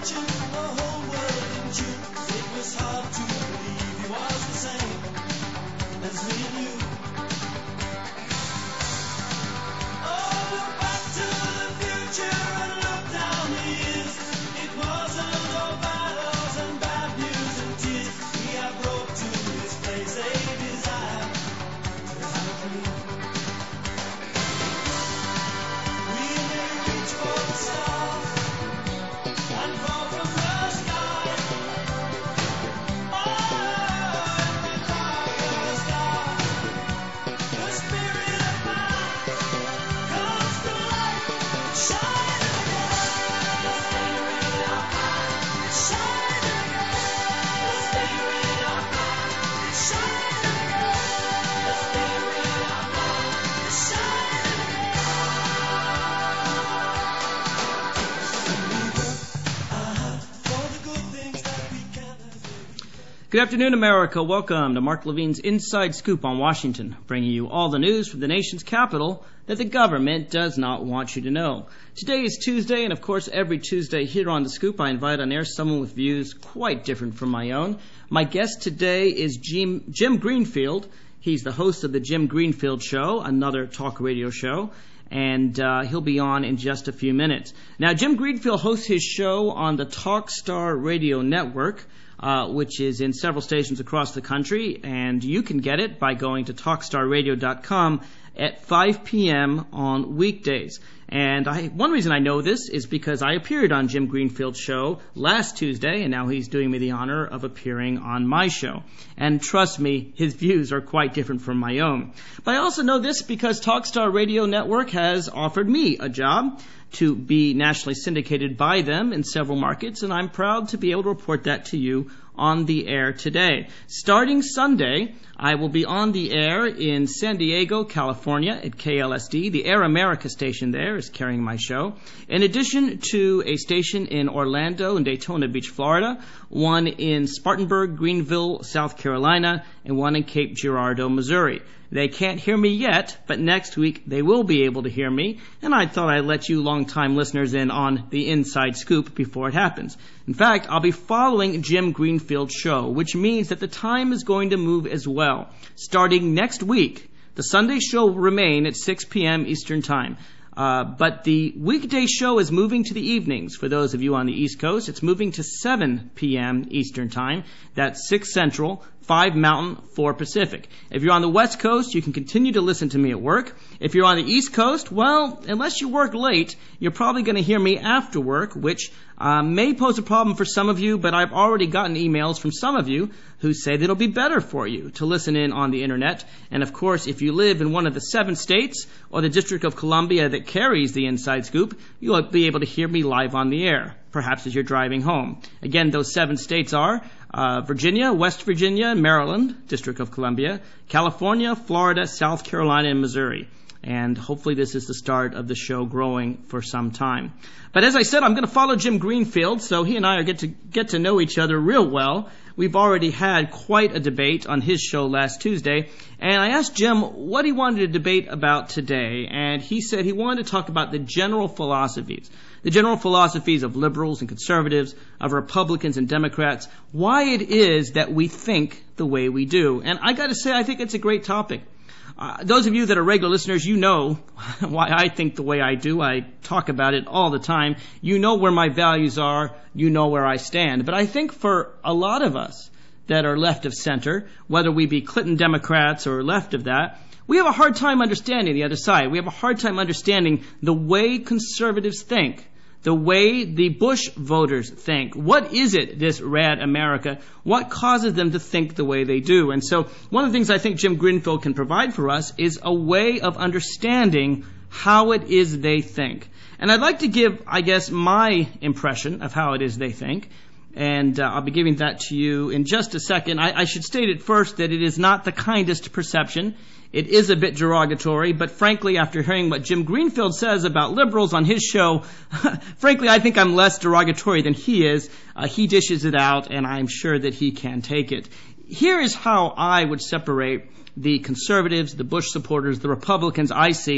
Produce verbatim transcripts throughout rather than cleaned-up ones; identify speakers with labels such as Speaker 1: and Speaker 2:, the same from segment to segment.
Speaker 1: Good afternoon, America. Welcome to Mark Levine's Inside Scoop on Washington, bringing you all the news from the nation's capital that the government does not want you to know. Today is Tuesday, and of course, every Tuesday here on The Scoop, I invite on air someone with views quite different from my own. My guest today is Jim, Jim Greenfield. He's the host of the Jim Greenfield Show, another talk radio show, and uh, he'll be on in just a few minutes. Now, Jim Greenfield hosts his show on the Talkstar Radio Network, Uh, which is in several stations across the country, and you can get it by going to talkstar radio dot com at five p.m. on weekdays. And I, one reason I know this is because I appeared on Jim Greenfield's show last Tuesday, and now he's doing me the honor of appearing on my show. And trust me, his views are quite different from my own. But I also know this because Talkstar Radio Network has offered me a job to be nationally syndicated by them in several markets, and I'm proud to be able to report that to you on the air today. Starting Sunday, I will be on the air in San Diego, California at K L S D. The Air America station there is carrying my show. In addition to a station in Orlando and Daytona Beach, Florida, one in Spartanburg, Greenville, South Carolina, and one in Cape Girardeau, Missouri. They can't hear me yet, but next week they will be able to hear me, and I thought I'd let you long-time listeners in on the inside scoop before it happens. In fact, I'll be following Jim Greenfield's show, which means that the time is going to move as well. Starting next week, the Sunday show will remain at six p.m. Eastern Time. Uh, but the weekday show is moving to the evenings. For those of you on the East Coast, it's moving to seven p.m. Eastern Time. That's six Central, five Mountain, four Pacific. If you're on the West Coast, you can continue to listen to me at work. If you're on the East Coast, well, unless you work late, you're probably going to hear me after work, which uh, may pose a problem for some of you, but I've already gotten emails from some of you who say that it'll be better for you to listen in on the Internet. And of course, if you live in one of the seven states or the District of Columbia that carries the Inside Scoop, you'll be able to hear me live on the air, perhaps as you're driving home. Again, those seven states are uh, Virginia, West Virginia, Maryland, District of Columbia, California, Florida, South Carolina, and Missouri. And hopefully this is the start of the show growing for some time. But as I said, I'm going to follow Jim Greenfield, so he and I are get to get to know each other real well. We've already had quite a debate on his show last Tuesday, and I asked Jim what he wanted to debate about today, and he said he wanted to talk about the general philosophies, the general philosophies of liberals and conservatives, of Republicans and Democrats, why it is that we think the way we do. And I got to say, I think it's a great topic. Uh, those of you that are regular listeners, you know why I think the way I do. I talk about it all the time. You know where my values are. You know where I stand. But I think for a lot of us that are left of center, whether we be Clinton Democrats or left of that, we have a hard time understanding the other side. We have a hard time understanding the way conservatives think, the way the Bush voters think. What is it, this rad America? What causes them to think the way they do? And so one of the things I think Jim Greenfield can provide for us is a way of understanding how it is they think. And I'd like to give, I guess, my impression of how it is they think. And uh, I'll be giving that to you in just a second. I, I should state at first that it is not the kindest perception. It is a bit derogatory, but frankly, after hearing what Jim Greenfield says about liberals on his show, frankly, I think I'm less derogatory than he is. Uh, he dishes it out, and I'm sure that he can take it. Here is how I would separate the conservatives, the Bush supporters, the Republicans I see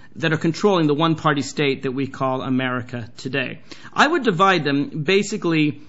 Speaker 1: that are controlling the one-party state that we call America today. I would divide them basically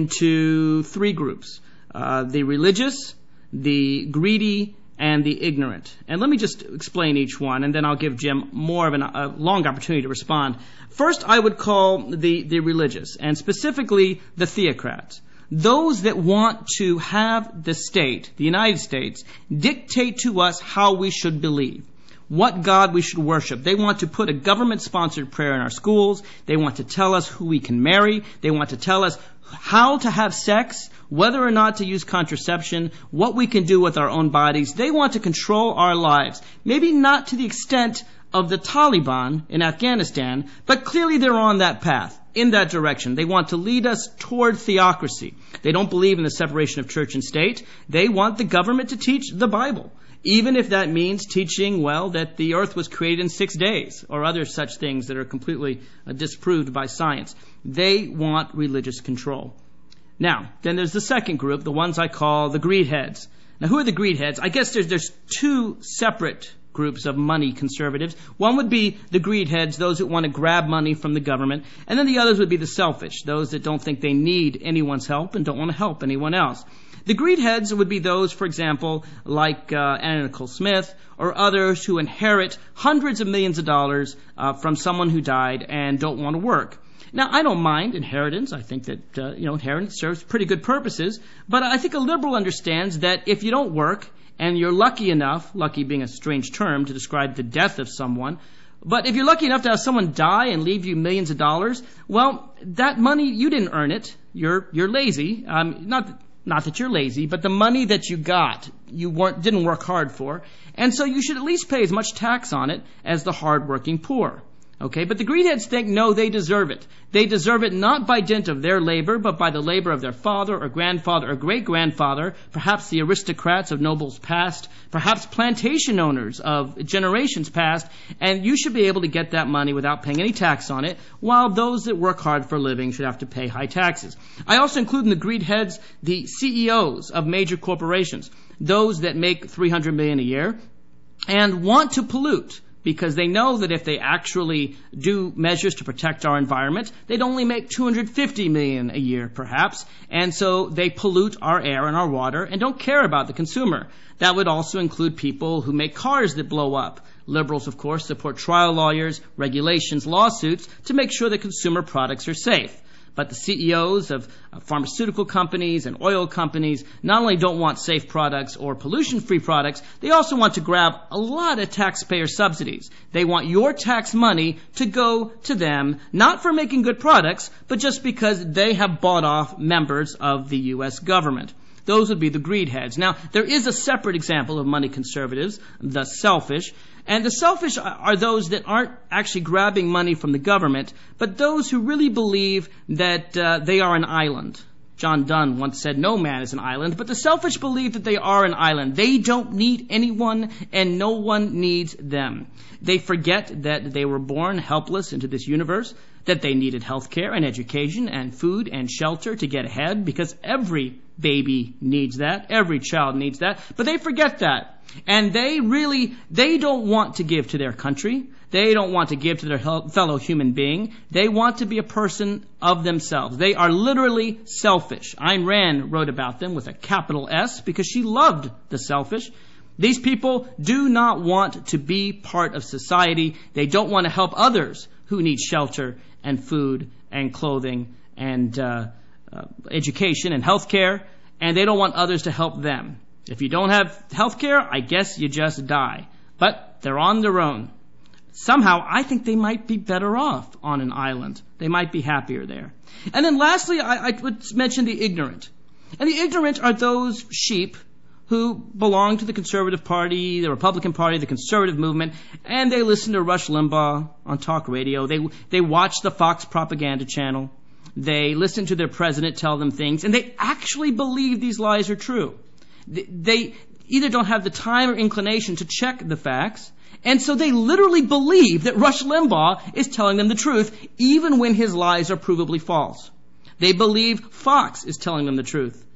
Speaker 1: into three groups. Uh, the religious, the greedy, and the ignorant. And let me just explain each one, and then I'll give Jim more of an, a long opportunity to respond. First, I would call the, the religious, and specifically the theocrats. Those that want to have the state, the United States, dictate to us how we should believe, what God we should worship. They want to put a government-sponsored prayer in our schools. They want to tell us who we can marry. They want to tell us how to have sex, whether or not to use contraception, what we can do with our own bodies. They want to control our lives. Maybe not to the extent of the Taliban in Afghanistan, but clearly they're on that path, in that direction. They want to lead us toward theocracy. They don't believe in the separation of church and state. They want the government to teach the Bible, even if that means teaching, well, that the earth was created in six days, or other such things that are completely uh, disproved by science. They want religious control. Now, then there's the second group, the ones I call the greed heads. Now, who are the greed heads? I guess there's, there's two separate groups of money conservatives. One would be the greed heads, those that want to grab money from the government. And then the others would be the selfish, those that don't think they need anyone's help and don't want to help anyone else. The greed heads would be those, for example, like uh, Anna Nicole Smith or others who inherit hundreds of millions of dollars uh, from someone who died and don't want to work. Now, I don't mind inheritance. I think that, uh, you know, inheritance serves pretty good purposes. But I think a liberal understands that if you don't work and you're lucky enough, lucky being a strange term to describe the death of someone, but if you're lucky enough to have someone die and leave you millions of dollars, well, that money, you didn't earn it. You're, you're lazy. Um, not, not that you're lazy, but the money that you got, you weren't, didn't work hard for. And so you should at least pay as much tax on it as the hardworking poor. Okay, but the greedheads think, no, they deserve it. They deserve it not by dint of their labor, but by the labor of their father or grandfather or great-grandfather, perhaps the aristocrats of nobles past, perhaps plantation owners of generations past, and you should be able to get that money without paying any tax on it, while those that work hard for a living should have to pay high taxes. I also include in the greedheads the C E Os of major corporations, those that make three hundred million dollars a year and want to pollute, because they know that if they actually do measures to protect our environment, they'd only make two hundred fifty million dollars a year, perhaps. And so they pollute our air and our water and don't care about the consumer. That would also include people who make cars that blow up. Liberals, of course, support trial lawyers, regulations, lawsuits to make sure that consumer products are safe. But the C E Os of pharmaceutical companies and oil companies not only don't want safe products or pollution-free products, they also want to grab a lot of taxpayer subsidies. They want your tax money to go to them, not for making good products, but just because they have bought off members of the U S government. Those would be the greed heads. Now, there is a separate example of money conservatives, the selfish. And the selfish are those that aren't actually grabbing money from the government, but those who really believe that uh, they are an island. John Donne once said, no man is an island, but the selfish believe that they are an island. They don't need anyone, and no one needs them. They forget that they were born helpless into this universe, that they needed health care and education and food and shelter to get ahead, because every baby needs that. Every child needs that. But they forget that. And they really, they don't want to give to their country. They don't want to give to their fellow human being. They want to be a person of themselves. They are literally selfish. Ayn Rand wrote about them with a capital S because she loved the selfish. These people do not want to be part of society. They don't want to help others who need shelter and food and clothing and uh, uh, education and health care. And they don't want others to help them. If you don't have health care, I guess you just die. But they're on their own. Somehow, I think they might be better off on an island. They might be happier there. And then lastly, I, I would mention the ignorant. And the ignorant are those sheep who belong to the Conservative Party, the Republican Party, the conservative movement, and they listen to Rush Limbaugh on talk radio. They, they watch the Fox propaganda channel. They listen to their president tell them things, and they actually believe these lies are true. They either don't have the time or inclination to check the facts, and so they literally believe that Rush Limbaugh is telling them the truth, even when his lies are provably false. They believe Fox is telling them the truth,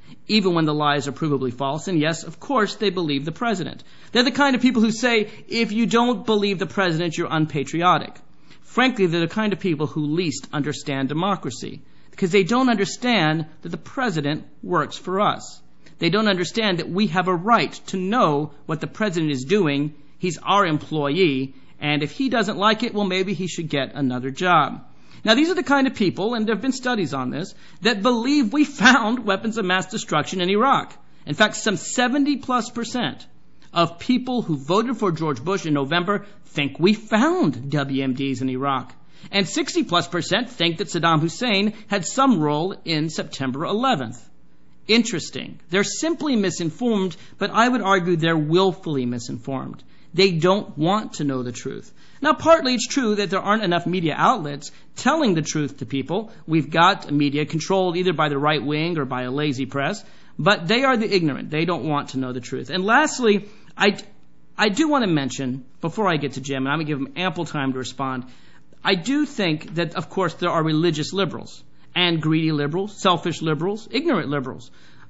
Speaker 1: even when the lies are provably false. And yes, of course, they believe the president. They're the kind of people who say, if you don't believe the president, you're unpatriotic. Frankly, they're the kind of people who least understand democracy, because they don't understand that the president works for us. They don't understand that we have a right to know what the president is doing. He's our employee, and if he doesn't like it, well, maybe he should get another job. Now, these are the kind of people, and there have been studies on this, that believe we found weapons of mass destruction in Iraq. In fact, some seventy plus percent of people who voted for George Bush in November think we found W M Ds in Iraq. And sixty plus percent think that Saddam Hussein had some role in September eleventh. Interesting. They're simply misinformed, but I would argue they're willfully misinformed. They don't want to know the truth. Now, partly it's true that there aren't enough media outlets telling the truth to people. We've got media controlled either by the right wing or by a lazy press, but they are the ignorant. They don't want to know the truth. And lastly, I, I do want to mention, before I get to Jim, and I'm going to give him ample time to respond, I do think that, of course, there are religious liberals and greedy liberals, selfish liberals, ignorant liberals.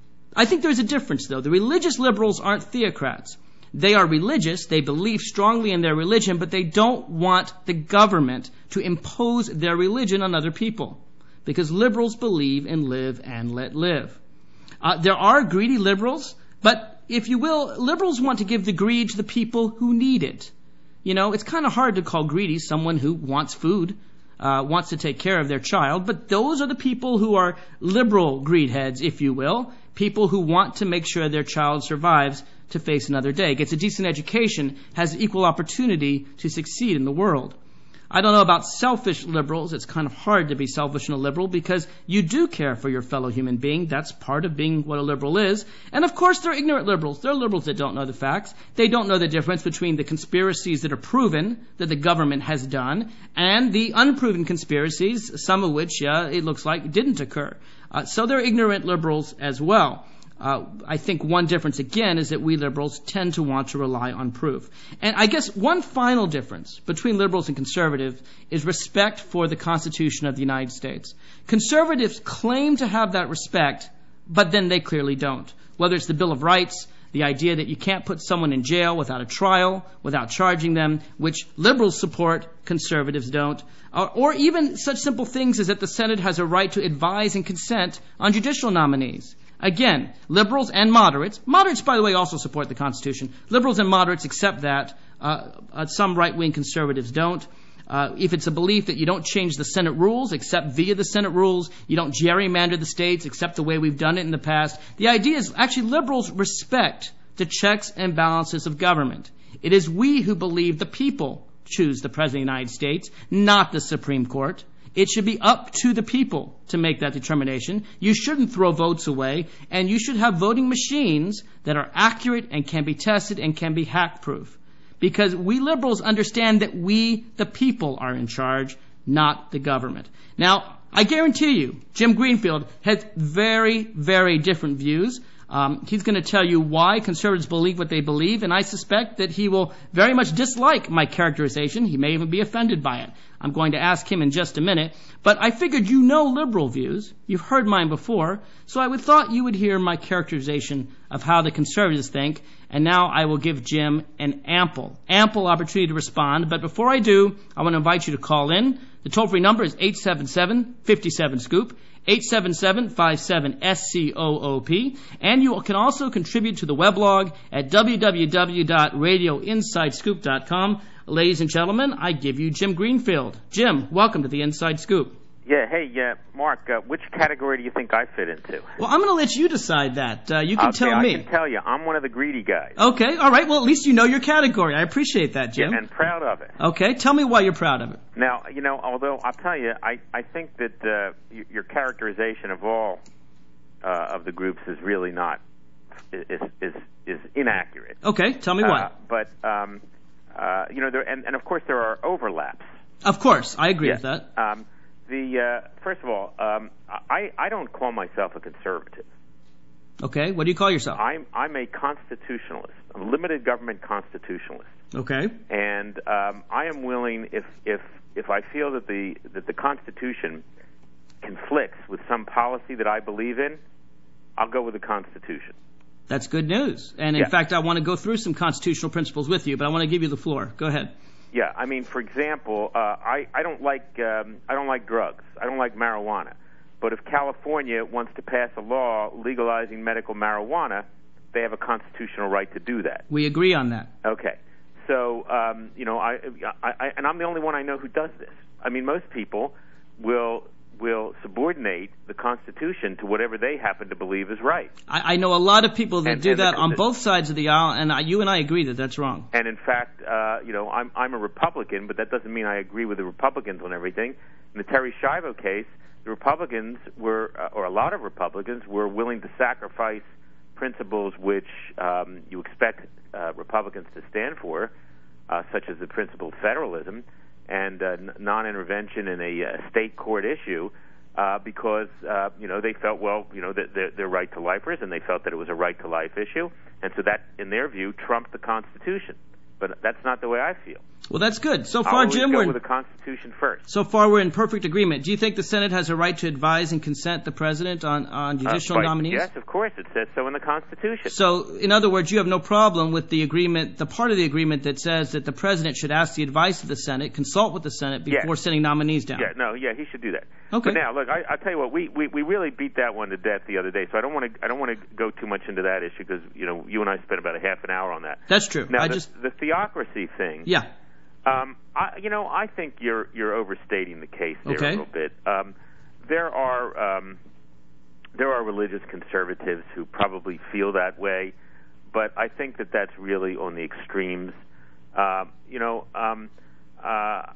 Speaker 1: I think there's a difference, though. The religious liberals aren't theocrats. They are religious, they believe strongly in their religion, but they don't want the government to impose their religion on other people, because liberals believe in live and let live. Uh, there are greedy liberals, but if you will, liberals want to give the greed to the people who need it. You know, it's kind of hard to call greedy someone who wants food, uh, wants to take care of their child, but those are the people who are liberal greed heads, if you will, people who want to make sure their child survives to face another day, gets a decent education, has equal opportunity to succeed in the world. I don't know about selfish liberals. It's kind of hard to be selfish and a liberal because you do care for your fellow human being. That's part of being what a liberal is. And of course, they're ignorant liberals. They're liberals that don't know the facts. They don't know the difference between the conspiracies that are proven that the government has done and the unproven conspiracies, some of which, uh, it looks like, didn't occur. Uh, so they're ignorant liberals as well. Uh, I think one difference, again, is that we liberals tend to want to rely on proof. And I guess one final difference between liberals and conservatives is respect for the Constitution of the United States. Conservatives claim to have that respect, but then they clearly don't. Whether it's the Bill of Rights, the idea that you can't put someone in jail without a trial, without charging them, which liberals support, conservatives don't. Or, or even such simple things as that the Senate has a right to advise and consent on judicial nominees. Again, liberals and moderates, moderates, by the way, also support the Constitution. Liberals and moderates accept that. Uh, uh, some right-wing conservatives don't. Uh, if it's a belief that you don't change the Senate rules except via the Senate rules, you don't gerrymander the states except the way we've done it in the past. The idea is actually liberals respect the checks and balances of government. It is we who believe the people choose the President of the United States, not the Supreme Court. It should be up to the people to make that determination. You shouldn't throw votes away, and you should have voting machines that are accurate and can be tested and can be hack-proof. Because we liberals understand that we, the people, are in charge, not the government. Now, I guarantee you, Jim Greenfield has very, very different views. Um, he's going to tell you why conservatives believe what they believe, and I suspect that he will very much dislike my characterization. He may even be offended by it. I'm going to ask him in just a minute. But I figured you know liberal views. You've heard mine before. So I would thought you would hear my characterization of how the conservatives think. And now I will give Jim an ample, ample opportunity to respond. But before I do, I want to invite you to call in. The toll-free number is eight seven seven, five seven, SCOOP. eight seven seven, five seven, S C O O P. And you can also contribute to the weblog at w w w dot radio inside scoop dot com. Ladies and gentlemen, I give you Jim Greenfield. Jim, welcome to the Inside Scoop.
Speaker 2: Yeah, hey, uh, Mark, uh, which category do you think I fit into?
Speaker 1: Well, I'm going to let you decide that. Uh, you can
Speaker 2: okay,
Speaker 1: tell me.
Speaker 2: I can tell you. I'm one of the greedy guys.
Speaker 1: Okay, all right. Well, at least you know your category. I appreciate that, Jim.
Speaker 2: Yeah, and proud of it.
Speaker 1: Okay, tell me why you're proud of it.
Speaker 2: Now, you know, although I'll tell you, I, I think that uh, your characterization of all uh, of the groups is really not, is is, is inaccurate.
Speaker 1: Okay, tell me why.
Speaker 2: Uh, but, um, uh, you know, there, and, and of course there are overlaps.
Speaker 1: Of course, I agree
Speaker 2: yeah.
Speaker 1: with that.
Speaker 2: Um, the uh, first of all, um, I I don't call myself a conservative.
Speaker 1: Okay, what do you call yourself?
Speaker 2: I'm I'm a constitutionalist, a limited government constitutionalist.
Speaker 1: Okay.
Speaker 2: And um, I am willing, if if if I feel that the that the Constitution conflicts with some policy that I believe in, I'll go with the Constitution.
Speaker 1: That's good news. And in
Speaker 2: yeah.
Speaker 1: fact, I want to go through some constitutional principles with you, but I want to give you the floor. Go ahead.
Speaker 2: Yeah, I mean, for example, uh, I, I don't like um, I don't like drugs. I don't like marijuana. But if California wants to pass a law legalizing medical marijuana, they have a constitutional right to do that.
Speaker 1: We agree on that.
Speaker 2: Okay. So, um, you know, I, I, I and I'm the only one I know who does this. I mean, most people will will subordinate the Constitution to whatever they happen to believe is right.
Speaker 1: I, I know a lot of people that
Speaker 2: and,
Speaker 1: do
Speaker 2: and
Speaker 1: that
Speaker 2: the,
Speaker 1: on both sides of the aisle, and I, you and I agree that that's wrong.
Speaker 2: And in fact, uh, you know, I'm I'm a Republican, but that doesn't mean I agree with the Republicans on everything. In the Terri Schiavo case, the Republicans were, uh, or a lot of Republicans, were willing to sacrifice principles which um, you expect uh, Republicans to stand for, uh, such as the principle of federalism and uh, n- non-intervention in a uh, state court issue, uh, because uh, you know they felt well, you know, that they're, they're right to lifers, and they felt that it was a right to life issue, and so that, in their view, trumped the Constitution. But that's not the way I feel.
Speaker 1: Well, that's good. So far,
Speaker 2: I'll always
Speaker 1: Jim,
Speaker 2: go
Speaker 1: we're
Speaker 2: with the Constitution first.
Speaker 1: So far, we're in perfect agreement. Do you think the Senate has a right to advise and consent the president on, on judicial
Speaker 2: uh, but
Speaker 1: nominees?
Speaker 2: Yes, of course. It says so in the Constitution.
Speaker 1: So, in other words, you have no problem with the agreement, the part of the agreement that says that the president should ask the advice of the Senate, consult with the Senate before
Speaker 2: yes.
Speaker 1: sending nominees down.
Speaker 2: Yeah, no, yeah, he should do that.
Speaker 1: Okay.
Speaker 2: But now, look, I, I'll tell you what, we, we, we really beat that one to death the other day. So I don't want to I don't want to go too much into that issue because you know you and I spent about a half an hour on that.
Speaker 1: That's true.
Speaker 2: Now
Speaker 1: I
Speaker 2: the,
Speaker 1: just
Speaker 2: the theocracy thing.
Speaker 1: Yeah.
Speaker 2: Um, I, you know, I think you're you're overstating the case there
Speaker 1: okay.
Speaker 2: a little bit. Um, there are um, there are religious conservatives who probably feel that way, but I think that that's really on the extremes. Uh, you know, um, uh,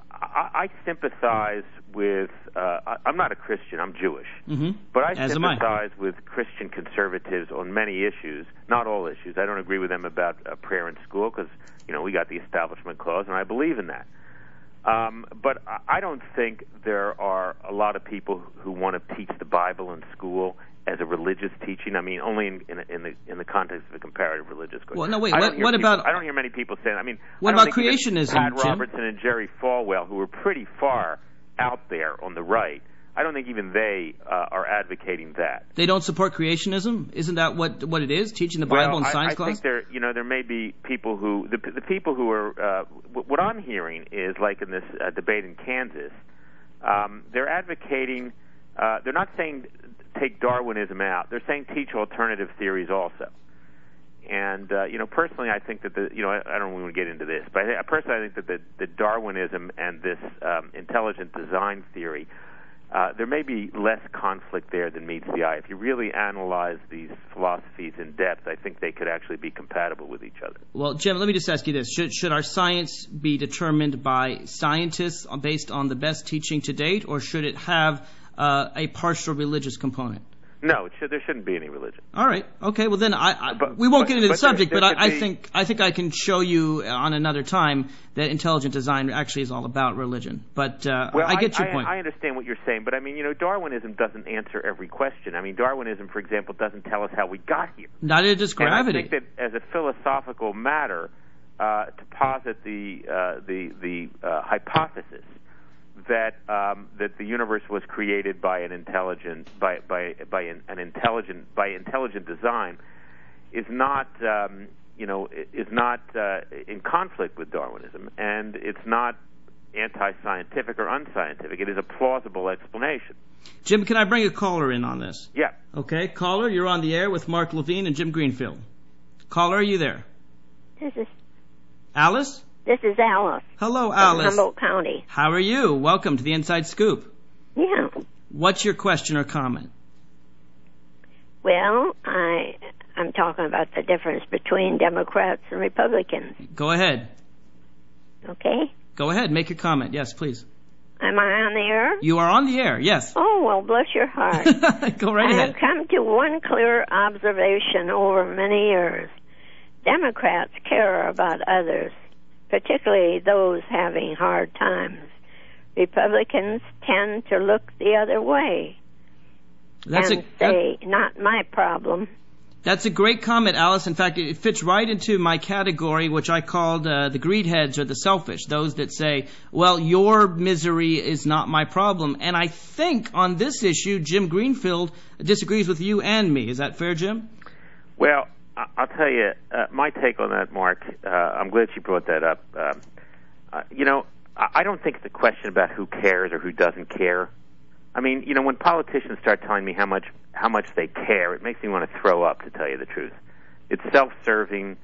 Speaker 2: I, I sympathize with. Uh, I, I'm not a Christian. I'm Jewish,
Speaker 1: mm-hmm.
Speaker 2: but I
Speaker 1: As
Speaker 2: sympathize
Speaker 1: I.
Speaker 2: with Christian conservatives on many issues. Not all issues. I don't agree with them about uh, prayer in school because you know we got the Establishment Clause, and I believe in that. Um, but I don't think there are a lot of people who want to teach the Bible in school as a religious teaching. I mean, only in, in, in the in the context of a comparative religious course.
Speaker 1: Well, no, wait.
Speaker 2: What,
Speaker 1: what
Speaker 2: people,
Speaker 1: about?
Speaker 2: I don't hear many people saying. I mean,
Speaker 1: what
Speaker 2: I don't
Speaker 1: about
Speaker 2: think
Speaker 1: creationism,
Speaker 2: Pat
Speaker 1: Jim?
Speaker 2: Robertson and Jerry Falwell, who were pretty far out there on the right, I don't think even they uh, are advocating that.
Speaker 1: They don't support creationism? Isn't that what what it is? Teaching the Bible
Speaker 2: well,
Speaker 1: in science
Speaker 2: I, I
Speaker 1: class?
Speaker 2: I think there, you know, there may be people who the, the people who are. Uh, what I'm hearing is like in this uh, debate in Kansas, um, they're advocating. Uh, they're not saying take Darwinism out. They're saying teach alternative theories also. And uh, you know, personally, I think that the you know I, I don't want to get into this, but I, personally, I think that the, the Darwinism and this um, intelligent design theory. Uh, there may be less conflict there than meets the eye. If you really analyze these philosophies in depth, I think they could actually be compatible with each other.
Speaker 1: Well, Jim, let me just ask you this. Should, should our science be determined by scientists based on the best teaching to date, or should it have uh, a partial religious component?
Speaker 2: No, it should, there shouldn't be any religion.
Speaker 1: All right. Okay. Well, then I, I
Speaker 2: but,
Speaker 1: we won't
Speaker 2: but,
Speaker 1: get into the
Speaker 2: but
Speaker 1: subject,
Speaker 2: there,
Speaker 1: there,
Speaker 2: there
Speaker 1: but I, I
Speaker 2: be,
Speaker 1: think I think I can show you on another time that intelligent design actually is all about religion. But uh,
Speaker 2: well,
Speaker 1: I get
Speaker 2: I,
Speaker 1: your point.
Speaker 2: I, I understand what you're saying, but I mean, you know, Darwinism doesn't answer every question. I mean, Darwinism, for example, doesn't tell us how we got here.
Speaker 1: Neither does gravity.
Speaker 2: And I think that as a philosophical matter, uh, to posit the uh, the the uh, hypothesis that um, that the universe was created by an intelligent by by by an, an intelligent by intelligent design is not um, you know is not uh, in conflict with Darwinism, and it's not anti-scientific or unscientific. It is a plausible explanation.
Speaker 1: Jim, can I bring a caller in on this?
Speaker 2: Yeah.
Speaker 1: Okay, caller, you're on the air with Mark Levine and Jim Greenfield. Caller, are you there?
Speaker 3: This is
Speaker 1: Alice?
Speaker 3: This is Alice.
Speaker 1: Hello, Alice.
Speaker 3: From Humboldt County.
Speaker 1: How are you? Welcome to the Inside Scoop.
Speaker 3: Yeah.
Speaker 1: What's your question or comment?
Speaker 3: Well, I, I'm talking about the difference between Democrats and Republicans.
Speaker 1: Go ahead.
Speaker 3: Okay?
Speaker 1: Go ahead. Make your comment. Yes, please.
Speaker 3: Am I on the air?
Speaker 1: You are on the air, yes.
Speaker 3: Oh, well, bless your heart.
Speaker 1: Go right
Speaker 3: I
Speaker 1: ahead.
Speaker 3: have come to one clear observation over many years. Democrats care about others, particularly those having hard times. Republicans tend to look the other way
Speaker 1: That's
Speaker 3: and
Speaker 1: a,
Speaker 3: say, not my problem.
Speaker 1: That's a great comment, Alice. In fact, it fits right into my category, which I called uh, the greedheads or the selfish, those that say, well, your misery is not my problem. And I think on this issue, Jim Greenfield disagrees with you and me. Is that fair, Jim?
Speaker 2: Well, I'll tell you, uh, my take on that, Mark, uh, I'm glad you brought that up. Uh, uh, you know, I don't think it's a question about who cares or who doesn't care. I mean, you know, when politicians start telling me how much how much they care, it makes me want to throw up, to tell you the truth. It's self-serving.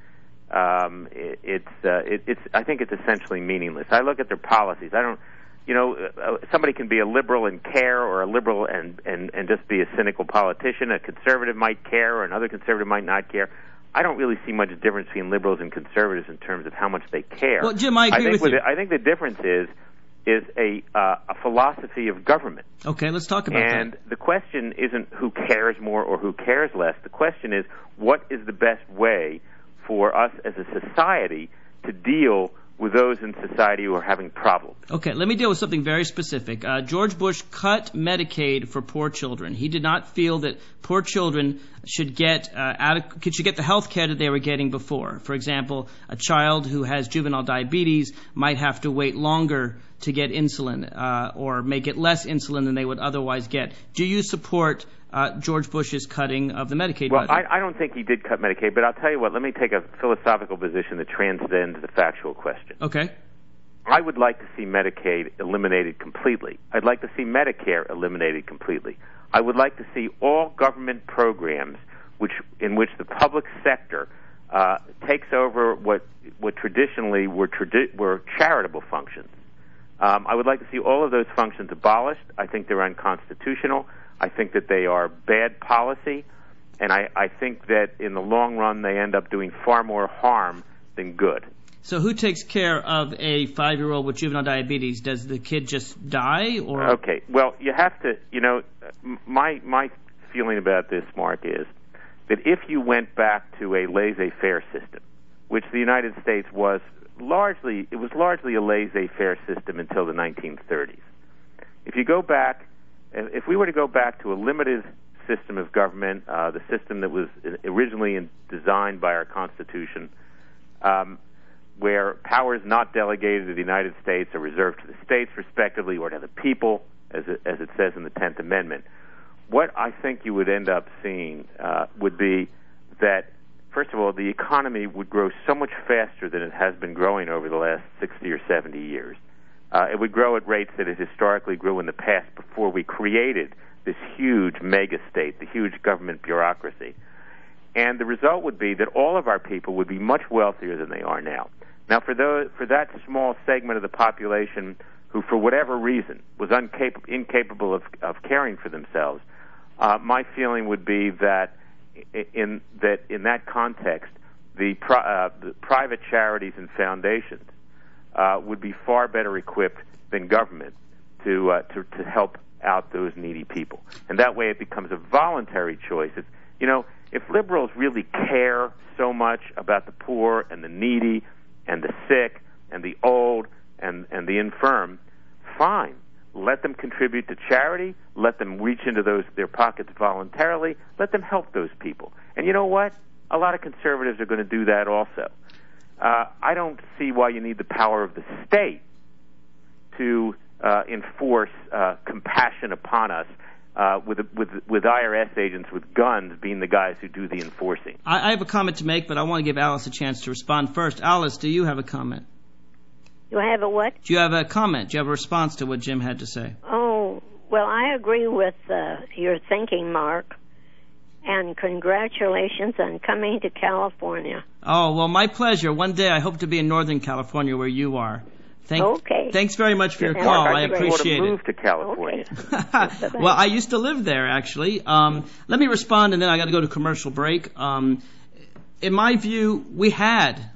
Speaker 2: Um, it, it's uh, it, it's. I think it's essentially meaningless. I look at their policies. I don't. You know, uh, somebody can be a liberal and care, or a liberal and, and, and just be a cynical politician. A conservative might care, or another conservative might not care. I don't really see much difference between liberals and conservatives in terms of how much they care.
Speaker 1: Well, Jim, I agree
Speaker 2: I think
Speaker 1: with you.
Speaker 2: The, I think the difference is is a uh, a philosophy of government.
Speaker 1: Okay, let's talk about
Speaker 2: and
Speaker 1: that.
Speaker 2: And the question isn't who cares more or who cares less. The question is, what is the best way for us as a society to deal with those in society who are having problems?
Speaker 1: Okay, let me deal with something very specific. Uh, George Bush cut Medicaid for poor children. He did not feel that poor children should get uh, adequate, should get the health care that they were getting before. For example, a child who has juvenile diabetes might have to wait longer to get insulin uh, or may get less insulin than they would otherwise get. Do you support uh, George Bush's cutting of the Medicaid
Speaker 2: well,
Speaker 1: budget?
Speaker 2: Well, I, I don't think he did cut Medicaid, but I'll tell you what, let me take a philosophical position that transcends the factual question.
Speaker 1: Okay.
Speaker 2: I would like to see Medicaid eliminated completely. I'd like to see Medicare eliminated completely. I would like to see all government programs which in which the public sector uh, takes over what what traditionally were tradi- were charitable functions. Um, I would like to see all of those functions abolished. I think they're unconstitutional. I think that they are bad policy, and I, I think that in the long run they end up doing far more harm than good.
Speaker 1: So who takes care of a five-year-old with juvenile diabetes? Does the kid just die? Or
Speaker 2: Okay, well, you have to, you know, my my feeling about this, Mark, is that if you went back to a laissez-faire system, which the United States was largely, it was largely a laissez-faire system until the nineteen thirties. If you go back, if we were to go back to a limited system of government, uh, the system that was originally in, designed by our Constitution, um, where powers not delegated to the United States are reserved to the states, respectively, or to the people, as it, as it says in the tenth Amendment, what I think you would end up seeing uh, would be that, first of all, the economy would grow so much faster than it has been growing over the last sixty or seventy years. Uh, it would grow at rates that it historically grew in the past before we created this huge mega-state, the huge government bureaucracy. And the result would be that all of our people would be much wealthier than they are now. Now, for those, for that small segment of the population who, for whatever reason, was uncap- incapable of, of caring for themselves, uh, my feeling would be that in that in that context, the, pri- uh, the private charities and foundations uh, would be far better equipped than government to, uh, to to help out those needy people. And that way, it becomes a voluntary choice. It's, you know, if liberals really care so much about the poor and the needy and the sick and the old and, and the infirm, fine. Let them contribute to charity. Let them reach into those their pockets voluntarily. Let them help those people. And you know what? A lot of conservatives are going to do that also. Uh, I don't see why you need the power of the state to uh, enforce uh, compassion upon us, uh, with with with I R S agents with guns being the guys who do the enforcing.
Speaker 1: I, I have a comment to make, but I want to give Alice a chance to respond first. Alice, do you have a comment?
Speaker 3: Do I have a what?
Speaker 1: Do you have a comment? Do you have a response to what Jim had to say?
Speaker 3: Oh, well, I agree with uh, your thinking, Mark. And congratulations on coming to California.
Speaker 1: Oh, well, my pleasure. One day I hope to be in Northern California where you are. Thank,
Speaker 3: okay.
Speaker 1: Thanks very much for your
Speaker 3: Yeah,
Speaker 1: call.
Speaker 2: Mark,
Speaker 1: I,
Speaker 2: I think
Speaker 1: appreciate
Speaker 2: you
Speaker 1: it.
Speaker 2: Move to California.
Speaker 3: Okay.
Speaker 1: Well, I used to live there, actually. Um, let me respond, and then I got to go to commercial break. Um, in my view, we had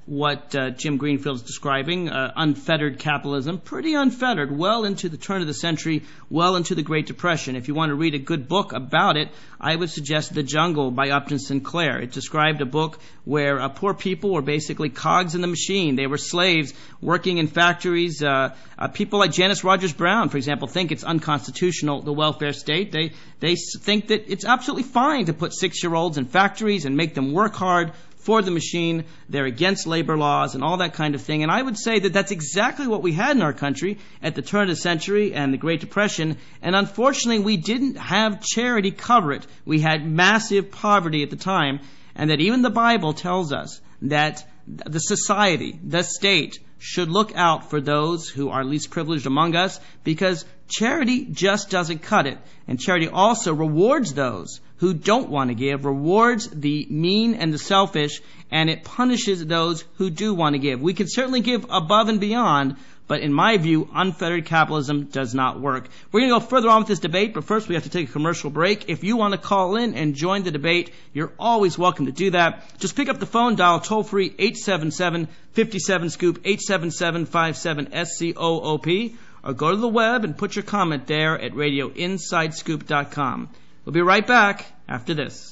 Speaker 1: what uh, Jim Greenfield is describing, uh, unfettered capitalism, pretty unfettered, well into the turn of the century, well into the Great Depression. If you want to read a good book about it, I would suggest The Jungle by Upton Sinclair. It described a book where uh, poor people were basically cogs in the machine. They were slaves working in factories. Uh, uh, people like Janice Rogers Brown, for example, think it's unconstitutional, the welfare state. They, they think that it's absolutely fine to put six-year-olds in factories and make them work hard for the machine. They're against labor laws and all that kind of thing. And I would say that that's exactly what we had in our country at the turn of the century and the Great Depression. And unfortunately, we didn't have charity cover it. We had massive poverty at the time. And that even the Bible tells us that the society, the state, should look out for those who are least privileged among us, because charity just doesn't cut it. And charity also rewards those who don't want to give, rewards the mean and the selfish, and it punishes those who do want to give. We can certainly give above and beyond, but in my view, unfettered capitalism does not work. We're going to go further on with this debate, but first we have to take a commercial break. If you want to call in and join the debate, you're always welcome to do that. Just pick up the phone, dial toll-free eight seven seven, five seven, scoop, eight seven seven, five seven, S C O O P, or go to the web and put your comment there at radio inside scoop dot com. We'll be right back after this.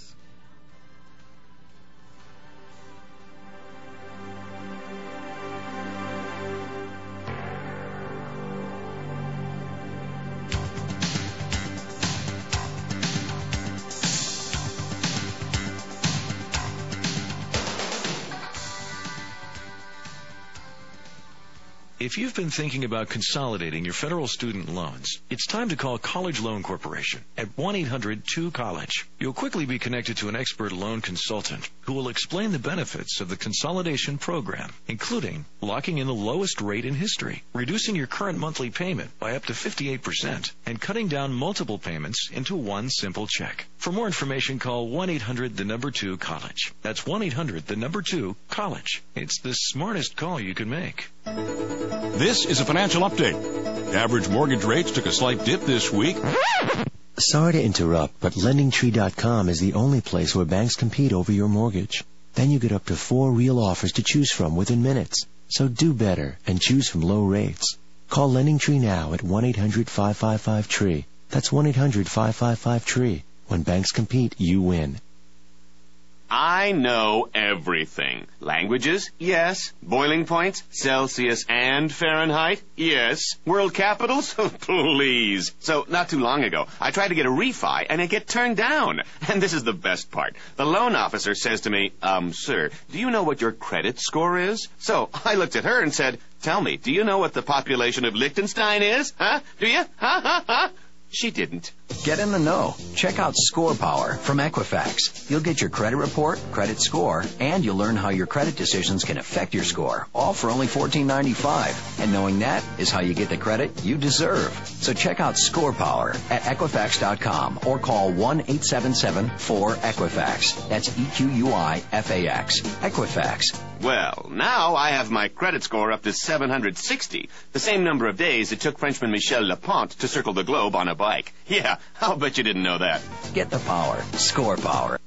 Speaker 4: If you've been thinking about consolidating your federal student loans, it's time to call College Loan Corporation at one eight hundred two college. You'll quickly be connected to an expert loan consultant who will explain the benefits of the consolidation program, including locking in the lowest rate in history, reducing your current monthly payment by up to fifty-eight percent, and cutting down multiple payments into one simple check. For more information, call one eight hundred the number two college. That's one eight hundred the number two college. It's the smartest call you can make.
Speaker 5: This is a financial update. Average mortgage rates took a slight dip this week.
Speaker 6: Sorry to interrupt, but lending tree dot com is the only place where banks compete over your mortgage. Then you get up to four real offers to choose from within minutes. So do better and choose from low rates. Call LendingTree now at one eight hundred five five five tree. That's one eight hundred five five five tree. When banks compete, you win.
Speaker 7: I know everything. Languages? Yes. Boiling points? Celsius and Fahrenheit? Yes. World capitals? Please. So, not too long ago, I tried to get a refi, and it get turned down. And this is the best part. The loan officer says to me, um, sir, do you know what your credit score is? So, I looked at her and said, tell me, do you know what the population of Liechtenstein is? Huh? Do you? Huh? Huh? Huh? She didn't.
Speaker 8: Get in the know. Check out Score Power from Equifax. You'll get your credit report, credit score, and you'll learn how your credit decisions can affect your score, all for only fourteen ninety-five. And knowing that is how you get the credit you deserve. So check out Score Power at Equifax dot com or call one eight seven seven four Equifax. That's E Q U I F A X. Equifax.
Speaker 7: Well, now I have my credit score up to seven hundred sixty, the same number of days it took Frenchman Michel Lepont to circle the globe on a bike. Yeah, I'll bet you didn't know that.
Speaker 8: Get the power. Score Power.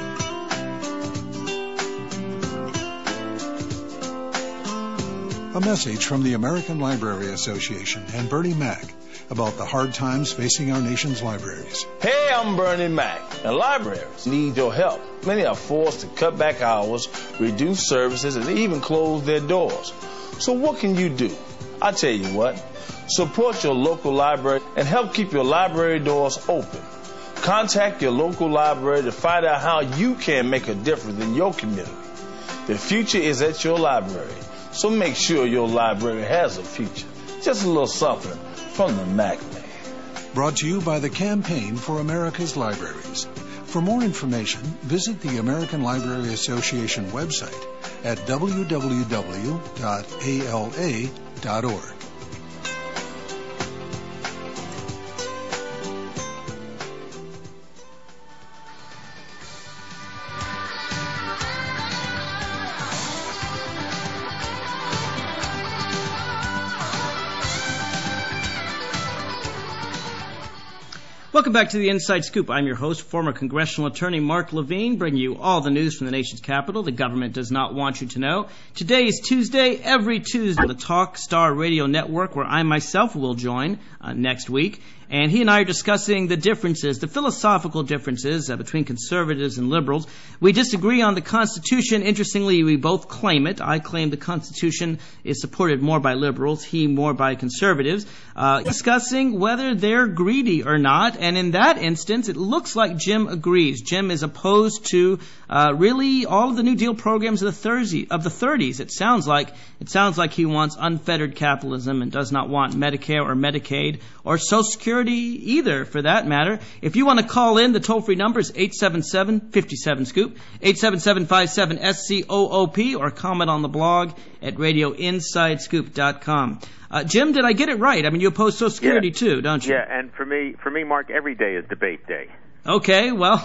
Speaker 9: A message from the American Library Association and Bernie Mac about the hard times facing our nation's libraries.
Speaker 10: Hey, I'm Bernie Mac, and libraries need your help. Many are forced to cut back hours, reduce services, and even close their doors. So what can you do? I tell you what, support your local library and help keep your library doors open. Contact your local library to find out how you can make a difference in your community. The future is at your library, so make sure your library has a future. Just a little something from the Mac Man.
Speaker 9: Brought to you by the Campaign for America's Libraries. For more information, visit the American Library Association website at w w w dot a l a dot org.
Speaker 1: Welcome back to the Inside Scoop. I'm your host, former congressional attorney Mark Levine, bringing you all the news from the nation's capital the government does not want you to know. Today is Tuesday, every Tuesday on the Talk Star Radio Network, where I myself will join uh, next week. And he and I are discussing the differences, the philosophical differences uh, between conservatives and liberals. We disagree on the Constitution. Interestingly, we both claim it. I claim the Constitution is supported more by liberals, he more by conservatives. Uh, discussing whether they're greedy or not. And in that instance, it looks like Jim agrees. Jim is opposed to uh, really all of the New Deal programs of the thirties. Of the thirties. It sounds like it sounds like he wants unfettered capitalism and does not want Medicare or Medicaid or Social Security either, for that matter. If you want to call in, the toll-free number is eight seven seven, five seven, SCOOP, eight seven seven, five seven, S C O O P, or comment on the blog at radio inside scoop dot com. Uh, Jim, did I get it right? I mean, you oppose Social Security
Speaker 2: yeah.
Speaker 1: too, don't you?
Speaker 2: Yeah, and for me, for me, Mark, every day is debate day.
Speaker 1: Okay, well,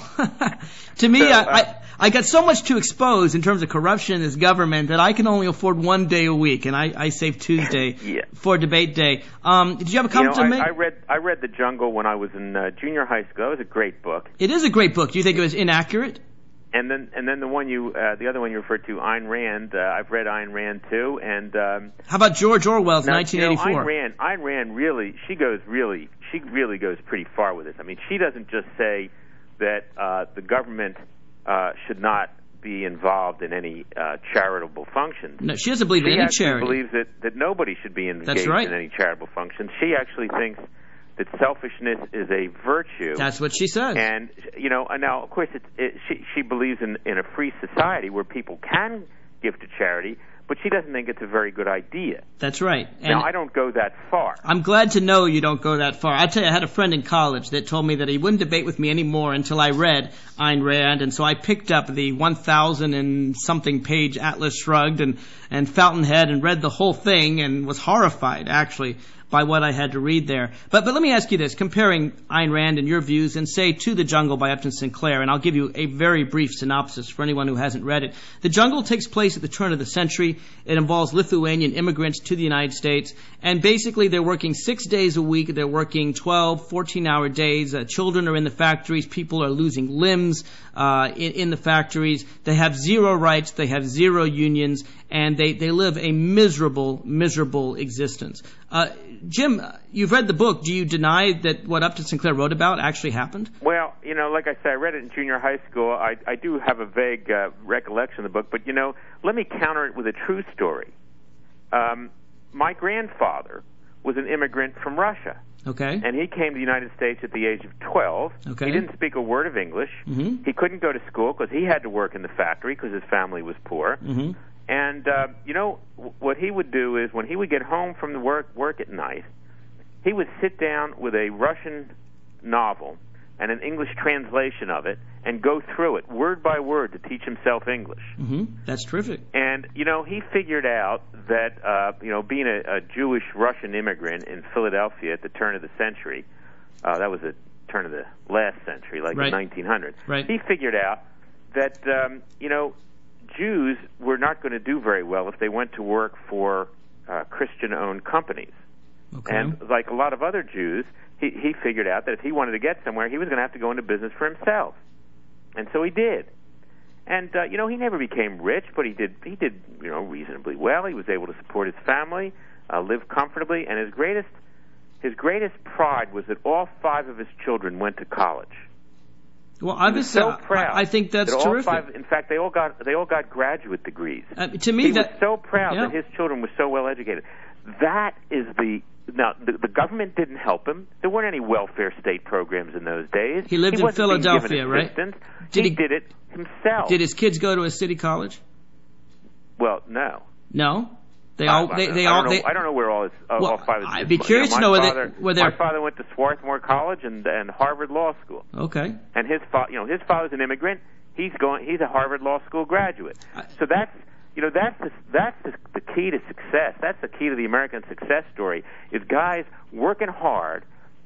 Speaker 1: to me,
Speaker 2: so, uh,
Speaker 1: I, I, I got so much to expose in terms of corruption in this government that I can only afford one day a week, and I, I save Tuesday
Speaker 2: yeah.
Speaker 1: for debate day. Um, did you have a comment
Speaker 2: you know,
Speaker 1: to
Speaker 2: I,
Speaker 1: make?
Speaker 2: I read I read The Jungle when I was in uh, junior high school. That was a great book.
Speaker 1: It is a great book. Do you think it was inaccurate?
Speaker 2: And then, and then the one you, uh, the other one you referred to, Ayn Rand. Uh, I've read Ayn Rand too. And um,
Speaker 1: how about George Orwell's
Speaker 2: now,
Speaker 1: nineteen eighty-four?
Speaker 2: You know, Ayn Rand, Ayn Rand really, she goes really, she really goes pretty far with this. I mean, she doesn't just say that uh, the government uh, should not be involved in any uh, charitable functions.
Speaker 1: No, she doesn't believe
Speaker 2: she
Speaker 1: in any
Speaker 2: actually
Speaker 1: charity.
Speaker 2: believes that, that nobody should be engaged
Speaker 1: That's right.
Speaker 2: in any charitable functions. She actually thinks that selfishness is a virtue.
Speaker 1: That's what she says.
Speaker 2: And, you know, and now, of course, it's, it, she, she believes in, in a free society where people can give to charity, but she doesn't think it's a very good idea.
Speaker 1: That's right. And
Speaker 2: now, I don't go that far.
Speaker 1: I'm glad to know you don't go that far. I'll tell you, I had a friend in college that told me that he wouldn't debate with me anymore until I read Ayn Rand, and so I picked up the one thousand and something page Atlas Shrugged and, and Fountainhead and read the whole thing and was horrified, actually, by what I had to read there. But but let me ask you this, comparing Ayn Rand and your views and, say, To the Jungle by Upton Sinclair, and I'll give you a very brief synopsis for anyone who hasn't read it. The Jungle takes place at the turn of the century. It involves Lithuanian immigrants to the United States, and basically they're working six days a week. They're working twelve, fourteen-hour days. Uh, children are in the factories. People are losing limbs uh, in, in the factories. They have zero rights. They have zero unions, and they, they live a miserable, miserable existence. Uh, Jim, you've read the book. Do you deny that what Upton Sinclair wrote about actually happened?
Speaker 2: Well, you know, like I said, I read it in junior high school. I, I do have a vague uh, recollection of the book, but, you know, let me counter it with a true story. Um, my grandfather was an immigrant from Russia.
Speaker 1: Okay.
Speaker 2: And he came to the United States at the age of twelve.
Speaker 1: Okay.
Speaker 2: He didn't speak a word of English.
Speaker 1: Mm-hmm.
Speaker 2: He couldn't go to school because he had to work in the factory because his family was poor.
Speaker 1: Mm-hmm.
Speaker 2: And, uh, you know, w- what he would do is when he would get home from the work, work at night, he would sit down with a Russian novel and an English translation of it and go through it word by word to teach himself English.
Speaker 1: Mm-hmm. That's terrific.
Speaker 2: And, you know, he figured out that, uh, you know, being a, a Jewish Russian immigrant in Philadelphia at the turn of the century, uh, that was the turn of the last century, like
Speaker 1: right.
Speaker 2: the nineteen hundreds,
Speaker 1: right.
Speaker 2: he figured out that, um, you know, Jews were not going to do very well if they went to work for uh, Christian-owned companies.
Speaker 1: Okay.
Speaker 2: And like a lot of other Jews, he, he figured out that if he wanted to get somewhere, he was going to have to go into business for himself. And so he did. And, uh, you know, he never became rich, but he did, he did, you know, reasonably well. He was able to support his family, uh, live comfortably, and his greatest, his greatest pride was that all five of his children went to college.
Speaker 1: Well, obviously,
Speaker 2: so proud
Speaker 1: I, I think that's
Speaker 2: that all
Speaker 1: terrific.
Speaker 2: Five, in fact, they all got they all got graduate degrees.
Speaker 1: Uh, to me,
Speaker 2: he
Speaker 1: that
Speaker 2: was so proud
Speaker 1: yeah.
Speaker 2: that his children were so well educated. That is the now the, the government didn't help him. There weren't any welfare state programs in those days.
Speaker 1: He lived
Speaker 2: he
Speaker 1: in Philadelphia, right?
Speaker 2: Did
Speaker 1: he,
Speaker 2: he did it himself.
Speaker 1: Did his kids go to a city college?
Speaker 2: Well, no.
Speaker 1: No. They all.
Speaker 2: I,
Speaker 1: They, they
Speaker 2: I
Speaker 1: all.
Speaker 2: don't know,
Speaker 1: They,
Speaker 2: I don't know where all his uh,
Speaker 1: well,
Speaker 2: all five of his.
Speaker 1: I'd be
Speaker 2: you
Speaker 1: curious
Speaker 2: know,
Speaker 1: to know whether
Speaker 2: father,
Speaker 1: whether.
Speaker 2: My father went to Swarthmore College and and Harvard Law School.
Speaker 1: Okay.
Speaker 2: And his fa- you know his father's an immigrant. He's going. He's a Harvard Law School graduate. So that's you know that's the, that's the, the key to success. That's the key to the American success story. Is guys working hard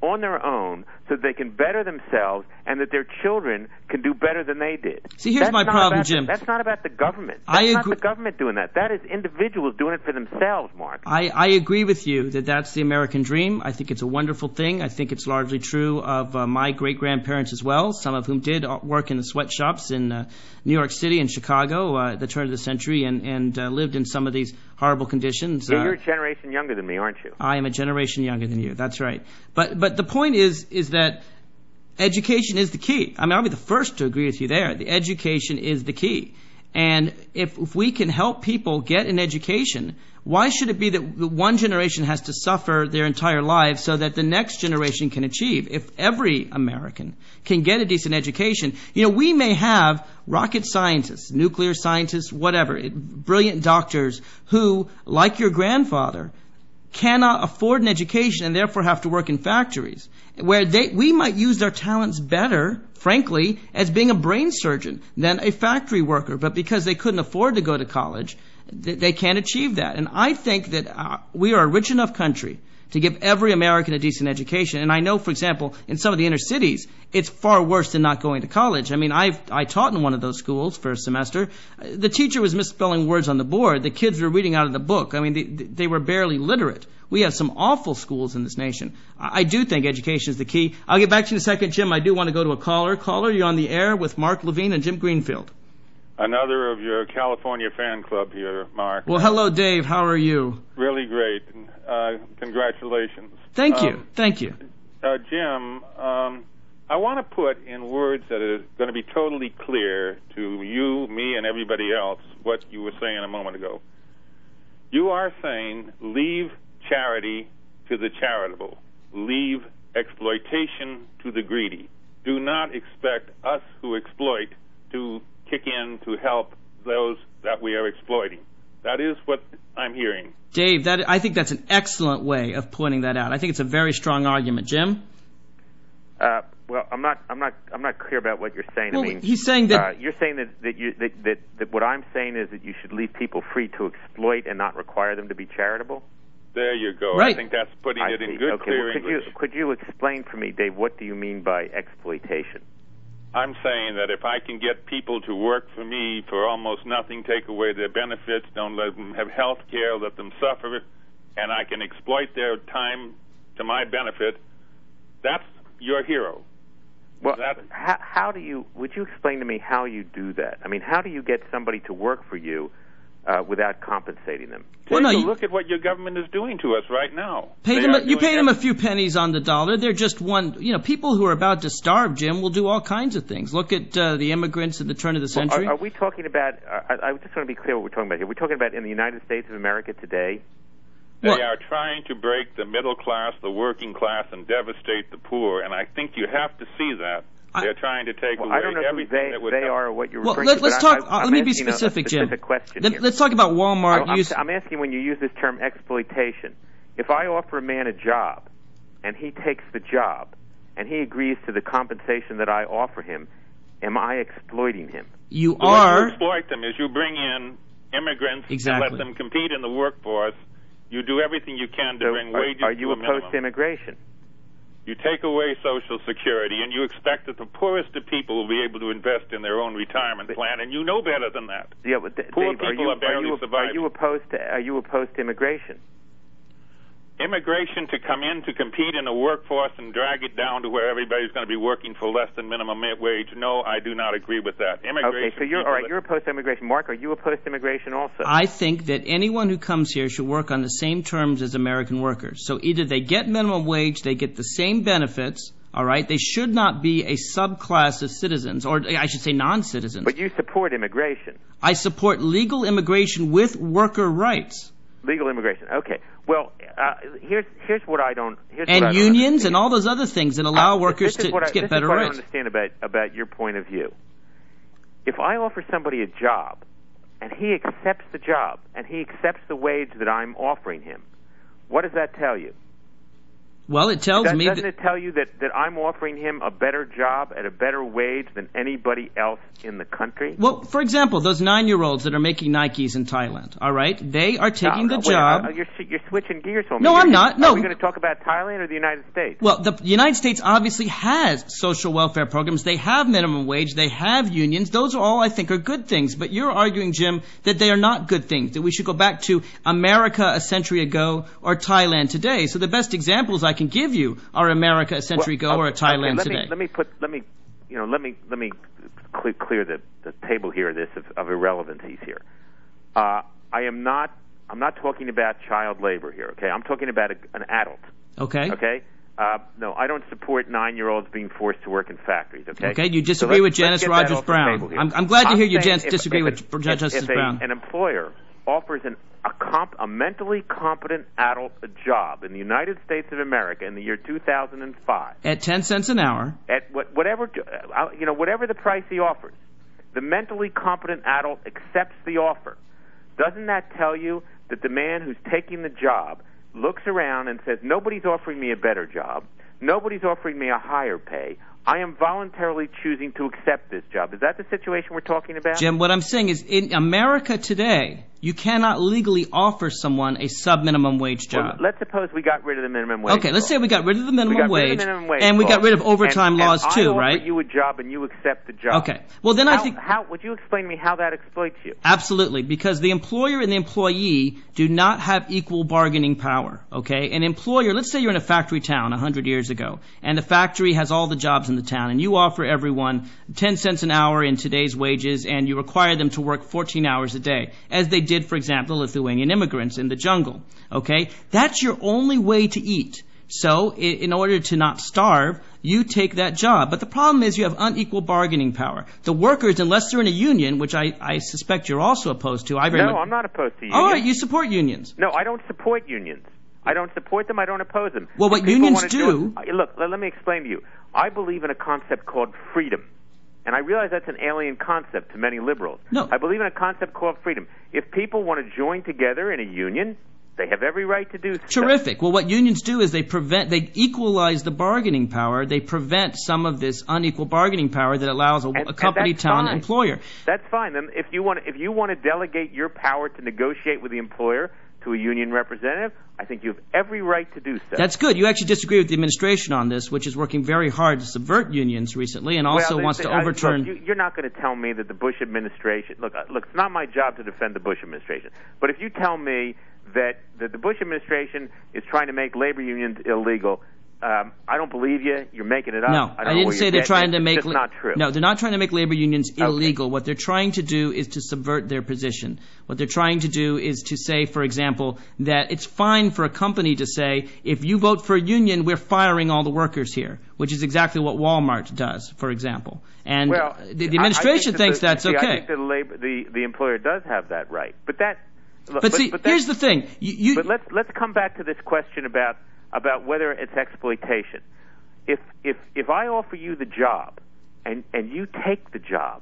Speaker 2: on their own so they can better themselves and that their children can do better than they did.
Speaker 1: See, here's
Speaker 2: that's
Speaker 1: my problem,
Speaker 2: the,
Speaker 1: Jim.
Speaker 2: That's not about the government. That's
Speaker 1: I
Speaker 2: not
Speaker 1: agree.
Speaker 2: the government doing that. That is individuals doing it for themselves, Mark.
Speaker 1: I, I agree with you that that's the American dream. I think it's a wonderful thing. I think it's largely true of uh, my great-grandparents as well, some of whom did work in the sweatshops in uh, New York City and Chicago uh, at the turn of the century and, and uh, lived in some of these horrible conditions.
Speaker 2: Yeah,
Speaker 1: uh,
Speaker 2: you're a generation younger than me, aren't you?
Speaker 1: I am a generation younger than you. That's right. But but the point is is that education is the key. I mean, I'll be the first to agree with you there. The education is the key. And if, if we can help people get an education, why should it be that one generation has to suffer their entire lives so that the next generation can achieve? If every American can get a decent education, you know, we may have rocket scientists, nuclear scientists, whatever, brilliant doctors who, like your grandfather, cannot afford an education and therefore have to work in factories, where they, we might use their talents better, frankly, as being a brain surgeon than a factory worker. But because they couldn't afford to go to college, they, they can't achieve that. And I think that uh, we are a rich enough country to give every American a decent education. And I know, for example, in some of the inner cities, it's far worse than not going to college. I mean, I've, I taught in one of those schools for a semester. The teacher was misspelling words on the board. The kids were reading out of the book. I mean, they, they were barely literate. We have some awful schools in this nation. I do think education is the key. I'll get back to you in a second, Jim. I do want to go to a caller. Caller, you're on the air with Mark Levine and Jim Greenfield.
Speaker 11: Another of your California fan club here, Mark.
Speaker 1: Well, hello, Dave. How are you?
Speaker 11: Really great. Uh, congratulations.
Speaker 1: Thank you.
Speaker 11: Um,
Speaker 1: Thank you.
Speaker 11: Uh, Jim, um, I want to put in words that are going to be totally clear to you, me, and everybody else what you were saying a moment ago. You are saying leave charity to the charitable. Leave exploitation to the greedy. Do not expect us who exploit to kick in to help those that we are exploiting. That is what I'm hearing.
Speaker 1: Dave, that I think that's an excellent way of pointing that out. I think it's a very strong argument. Jim?
Speaker 2: Uh, well, I'm not, I'm not, I'm not clear about what you're saying.
Speaker 1: Well,
Speaker 2: I mean,
Speaker 1: he's saying that
Speaker 2: uh, you're saying that that, you, that that that what I'm saying is that you should leave people free to exploit and not require them to be charitable.
Speaker 11: There you go.
Speaker 1: Right.
Speaker 11: I think that's putting
Speaker 2: I
Speaker 11: it in
Speaker 2: see.
Speaker 11: good,
Speaker 2: okay,
Speaker 11: clear
Speaker 2: well, could
Speaker 11: English.
Speaker 2: you could you explain for me, Dave? What do you mean by exploitation?
Speaker 11: I'm saying that if I can get people to work for me for almost nothing, take away their benefits, don't let them have health care, let them suffer, and I can exploit their time to my benefit, that's your hero.
Speaker 2: Well,
Speaker 11: that,
Speaker 2: how, how do you? Would you explain to me how you do that? I mean, how do you get somebody to work for you uh, without compensating them?
Speaker 1: Well,
Speaker 11: Take
Speaker 1: no,
Speaker 11: a
Speaker 1: you,
Speaker 11: look at what your government is doing to us right now.
Speaker 1: pay
Speaker 11: They
Speaker 1: them,
Speaker 11: are
Speaker 1: you pay
Speaker 11: doing
Speaker 1: them a few pennies on the dollar. They're just one. You know, people who are about to starve, Jim, will do all kinds of things. Look at uh, the immigrants at the turn of the century.
Speaker 2: Well, are, are we talking about? Uh, I, I just want to be clear what we're talking about here. We're talking about in the United States of America today.
Speaker 11: They
Speaker 1: Well-
Speaker 11: are trying to break the middle class, the working class, and devastate the poor, and I think you have to see that.
Speaker 1: I-
Speaker 11: They're trying to take
Speaker 2: Well,
Speaker 11: away
Speaker 2: I don't know who
Speaker 11: everything
Speaker 2: they,
Speaker 11: that would
Speaker 2: they
Speaker 11: help.
Speaker 2: are or what you're
Speaker 1: Well,
Speaker 2: referring
Speaker 1: let,
Speaker 2: to.
Speaker 1: let's
Speaker 2: but
Speaker 1: talk.
Speaker 2: I, I,
Speaker 1: uh,
Speaker 2: I'm
Speaker 1: let me be
Speaker 2: asking a-
Speaker 1: specific,
Speaker 2: a
Speaker 1: Jim.
Speaker 2: specific question
Speaker 1: Let,
Speaker 2: here.
Speaker 1: let's talk about Walmart.
Speaker 2: I'm,
Speaker 1: Use,
Speaker 2: I'm asking when you use this term exploitation. If I offer a man a job, and he takes the job, and he agrees to the compensation that I offer him, am I exploiting him?
Speaker 1: you
Speaker 11: The way
Speaker 1: are.
Speaker 11: you exploit them is you bring in immigrants
Speaker 1: Exactly.
Speaker 11: and let them compete in the workforce. You do everything you can to
Speaker 2: So
Speaker 11: bring
Speaker 2: are,
Speaker 11: wages
Speaker 2: are you
Speaker 11: to a
Speaker 2: opposed
Speaker 11: minimum.
Speaker 2: to immigration?
Speaker 11: You take away Social Security, and you expect that the poorest of people will be able to invest in their own retirement plan, and you know better than that.
Speaker 2: Yeah, but D-
Speaker 11: Poor
Speaker 2: Dave, are
Speaker 11: people
Speaker 2: you,
Speaker 11: are barely
Speaker 2: are you,
Speaker 11: surviving.
Speaker 2: Are you opposed to Are you opposed to immigration?
Speaker 11: Immigration to come in to compete in the workforce and drag it down to where everybody's going to be working for less than minimum wage. No, I do not agree with that. Immigration.
Speaker 2: Okay, so you're
Speaker 11: people
Speaker 2: all right.
Speaker 11: that-
Speaker 2: You're opposed to immigration. Mark, are you opposed to immigration also?
Speaker 1: I think that anyone who comes here should work on the same terms as American workers. So either they get minimum wage, they get the same benefits, all right? They should not be a subclass of citizens, or I should say non-citizens.
Speaker 2: But you support immigration.
Speaker 1: I support legal immigration with worker rights.
Speaker 2: Legal immigration. Okay. Well, uh, here's here's what I don't. Here's
Speaker 1: And
Speaker 2: what I don't
Speaker 1: unions
Speaker 2: understand.
Speaker 1: and all those other things that allow
Speaker 2: Uh,
Speaker 1: workers
Speaker 2: this is
Speaker 1: to,
Speaker 2: what I,
Speaker 1: to get
Speaker 2: this
Speaker 1: better
Speaker 2: is what
Speaker 1: rates.
Speaker 2: I don't understand about about your point of view. If I offer somebody a job, and he accepts the job, and he accepts the wage that I'm offering him, what does that tell you?
Speaker 1: Well, it tells
Speaker 2: that,
Speaker 1: me
Speaker 2: doesn't
Speaker 1: that...
Speaker 2: it tell you that, that I'm offering him a better job at a better wage than anybody else in the country?
Speaker 1: Well, for example, those nine-year-olds that are making Nikes in Thailand, all right? They are taking
Speaker 2: no, no,
Speaker 1: the
Speaker 2: wait,
Speaker 1: job...
Speaker 2: Uh, you're, you're switching gears on me.
Speaker 1: No,
Speaker 2: you're,
Speaker 1: I'm not. No.
Speaker 2: Are we going to talk about Thailand or the United States?
Speaker 1: Well, the United States obviously has social welfare programs. They have minimum wage. They have unions. Those are all, I think, are good things. But you're arguing, Jim, that they are not good things, that we should go back to America a century ago or Thailand today. So the best examples I can give you are America a century
Speaker 2: well,
Speaker 1: ago
Speaker 2: okay,
Speaker 1: or Thailand
Speaker 2: okay, let
Speaker 1: today.
Speaker 2: Me, let me put, let me, you know, let me let me clear, clear the, the table here. This of, of irrelevancies here. Uh, I am not. I'm not talking about child labor here. Okay, I'm talking about a, an adult.
Speaker 1: Okay.
Speaker 2: Okay. Uh, no, I don't support nine-year-olds being forced to work in factories. Okay.
Speaker 1: Okay. You disagree
Speaker 2: so
Speaker 1: with Janice Rogers Brown. I'm, I'm glad to
Speaker 2: I'm
Speaker 1: hear you,
Speaker 2: saying
Speaker 1: Janice,
Speaker 2: if,
Speaker 1: disagree
Speaker 2: if,
Speaker 1: with
Speaker 2: if,
Speaker 1: Justice
Speaker 2: if a,
Speaker 1: Brown.
Speaker 2: An employer offers an, a, comp, a mentally competent adult a job in the United States of America in the year two thousand five
Speaker 1: at ten cents an hour,
Speaker 2: at what, whatever uh, you know, whatever the price he offers, the mentally competent adult accepts the offer. Doesn't that tell you that the man who's taking the job looks around and says, nobody's offering me a better job, nobody's offering me a higher pay, I am voluntarily choosing to accept this job? Is that the situation we're talking about?
Speaker 1: Jim, what I'm saying is in America today, you cannot legally offer someone a sub-minimum wage job.
Speaker 2: Well, let's suppose we got rid of the minimum wage.
Speaker 1: Okay, let's say we got rid of the minimum, wage,
Speaker 2: the minimum wage,
Speaker 1: and we got rid of overtime
Speaker 2: and,
Speaker 1: laws
Speaker 2: and
Speaker 1: too,
Speaker 2: I
Speaker 1: right?
Speaker 2: offer you a job and you accept the job.
Speaker 1: Okay. Well, then
Speaker 2: how,
Speaker 1: I think...
Speaker 2: How, would you explain to me how that exploits you?
Speaker 1: Absolutely, because the employer and the employee do not have equal bargaining power, okay? An employer, let's say you're in a factory town one hundred years ago, and the factory has all the jobs in the town, and you offer everyone ten cents an hour in today's wages, and you require them to work fourteen hours a day, as they did, for example, Lithuanian immigrants in the jungle, okay? That's your only way to eat. So, in order to not starve, you take that job. But the problem is you have unequal bargaining power. The workers, unless they're in a union, which I, I suspect you're also opposed to. I very
Speaker 2: no,
Speaker 1: much...
Speaker 2: I'm not opposed to unions.
Speaker 1: All right, you support unions.
Speaker 2: No, I don't support unions. I don't support them. I don't oppose them.
Speaker 1: Well, what
Speaker 2: People
Speaker 1: unions
Speaker 2: want to
Speaker 1: do...
Speaker 2: do look, let, let me explain to you. I believe in a concept called freedom. And I realize that's an alien concept to many liberals.
Speaker 1: No.
Speaker 2: I believe in a concept called freedom. If people want to join together in a union, they have every right to do so.
Speaker 1: Terrific. Well, what unions do is they prevent, they equalize the bargaining power. They prevent some of this unequal bargaining power that allows a,
Speaker 2: and,
Speaker 1: a company,
Speaker 2: and
Speaker 1: town,
Speaker 2: fine.
Speaker 1: employer.
Speaker 2: That's fine. Then if you want, if you want to delegate your power to negotiate with the employer to a union representative, I think you have every right to do so.
Speaker 1: That's good. You actually disagree with the administration on this, which is working very hard to subvert unions recently, and also
Speaker 2: well,
Speaker 1: wants
Speaker 2: they,
Speaker 1: to
Speaker 2: I,
Speaker 1: overturn.
Speaker 2: Look, you, you're not going to tell me that the Bush administration. Look, uh, look, it's not my job to defend the Bush administration. But if you tell me that that the Bush administration is trying to make labor unions illegal, um, I don't believe you. You're making it up.
Speaker 1: No,
Speaker 2: I, don't
Speaker 1: I
Speaker 2: know
Speaker 1: didn't
Speaker 2: where
Speaker 1: say
Speaker 2: you're
Speaker 1: they're
Speaker 2: getting
Speaker 1: trying
Speaker 2: it.
Speaker 1: to make.
Speaker 2: It's just not true.
Speaker 1: No, they're not trying to make labor unions illegal.
Speaker 2: Okay.
Speaker 1: What they're trying to do is to subvert their position. What they're trying to do is to say, for example, that it's fine for a company to say, if you vote for a union, we're firing all the workers here, which is exactly what Walmart does, for example. And
Speaker 2: well,
Speaker 1: the, the administration
Speaker 2: I, I think
Speaker 1: thinks
Speaker 2: the,
Speaker 1: that's
Speaker 2: see,
Speaker 1: okay.
Speaker 2: I think the, labor, the the employer does have that right, but that. Look,
Speaker 1: but, but see,
Speaker 2: but
Speaker 1: here's the thing. You, you,
Speaker 2: but let's let's come back to this question about about whether it's exploitation. If if if I offer you the job and and you take the job,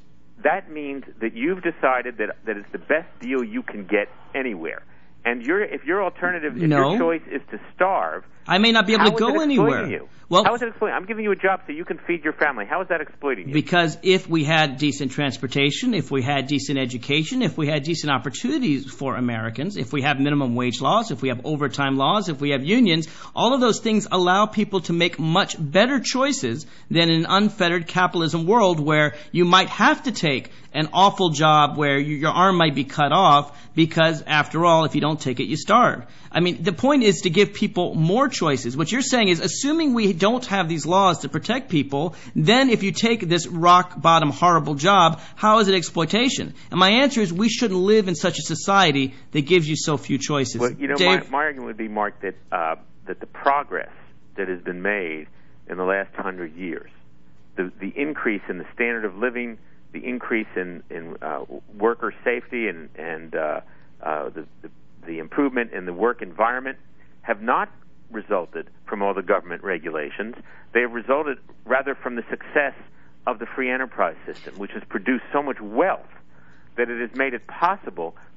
Speaker 2: that means that you've decided that that it's the best deal you can get anywhere. And your if your alternative, if
Speaker 1: no.
Speaker 2: your choice is to starve,
Speaker 1: I may not be able to go anywhere.
Speaker 2: You?
Speaker 1: Well,
Speaker 2: how is it exploiting? I'm giving you a job so you can feed your family. How is that exploiting you?
Speaker 1: Because if we had decent transportation, if we had decent education, if we had decent opportunities for Americans, if we have minimum wage laws, if we have overtime laws, if we have unions, all of those things allow people to make much better choices than in an unfettered capitalism world where you might have to take an awful job where you, your arm might be cut off because, after all, if you don't take it, you starve. I mean, the point is to give people more choices. What you're saying is, assuming we don't have these laws to protect people, then if you take this rock-bottom horrible job, how is it exploitation? And my answer is we shouldn't live in such a society that gives you so few choices.
Speaker 2: Well, you know,
Speaker 1: Dave?
Speaker 2: my, my argument would be, Mark, that uh, that the progress that has been made in the last hundred years, the the increase in the standard of living, the increase in in uh, worker safety, and and uh, uh, the, the the improvement in the work environment, have not resulted from all the government regulations. They have resulted rather from the success of the free enterprise system, which has produced so much wealth that it has made it possible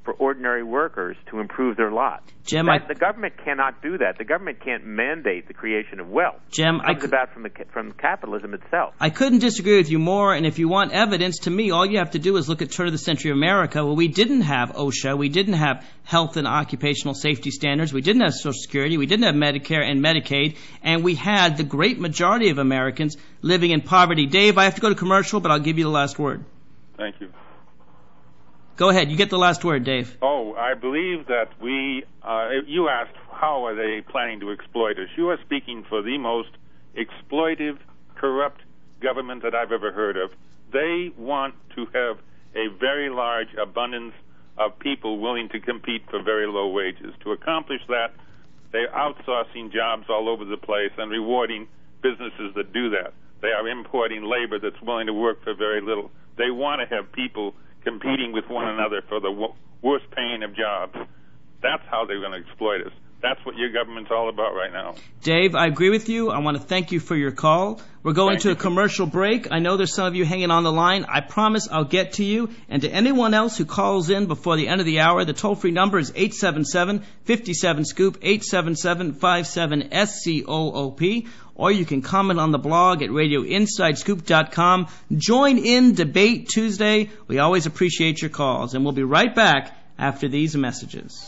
Speaker 2: for ordinary workers to improve their lot.
Speaker 1: Jim,
Speaker 2: that,
Speaker 1: I,
Speaker 2: the government cannot do that. The government can't mandate the creation of wealth.
Speaker 1: Jim,
Speaker 2: it comes
Speaker 1: I could,
Speaker 2: about from the from capitalism itself.
Speaker 1: I couldn't disagree with you more. And if you want evidence, to me, all you have to do is look at turn of the century America, where we didn't have OSHA, we didn't have health and occupational safety standards, we didn't have Social Security, we didn't have Medicare and Medicaid, and we had the great majority of Americans living in poverty. Dave, I have to go to commercial, but I'll give you the last word.
Speaker 11: Thank you.
Speaker 1: Go ahead. You get the last word, Dave.
Speaker 11: Oh, I believe that we, uh, you asked how are they planning to exploit us. You are speaking for the most exploitive, corrupt government that I've ever heard of. They want to have a very large abundance of people willing to compete for very low wages. To accomplish that, they're outsourcing jobs all over the place and rewarding businesses that do that. They are importing labor that's willing to work for very little. They want to have people competing with one another for the w- worst paying of jobs. That's how they're going to exploit us. That's what your government's all about right now.
Speaker 1: Dave, I agree with you. I want to thank you for your call. We're going
Speaker 11: Thank
Speaker 1: to
Speaker 11: you.
Speaker 1: a commercial break. I know there's some of you hanging on the line. I promise I'll get to you. And to anyone else who calls in before the end of the hour, the toll-free number is eight seven seven, five seven, SCOOP, eight seven seven, five seven, S C O O P. Or you can comment on the blog at radio inside scoop dot com. Join in Debate Tuesday. We always appreciate your calls. And we'll be right back after these messages.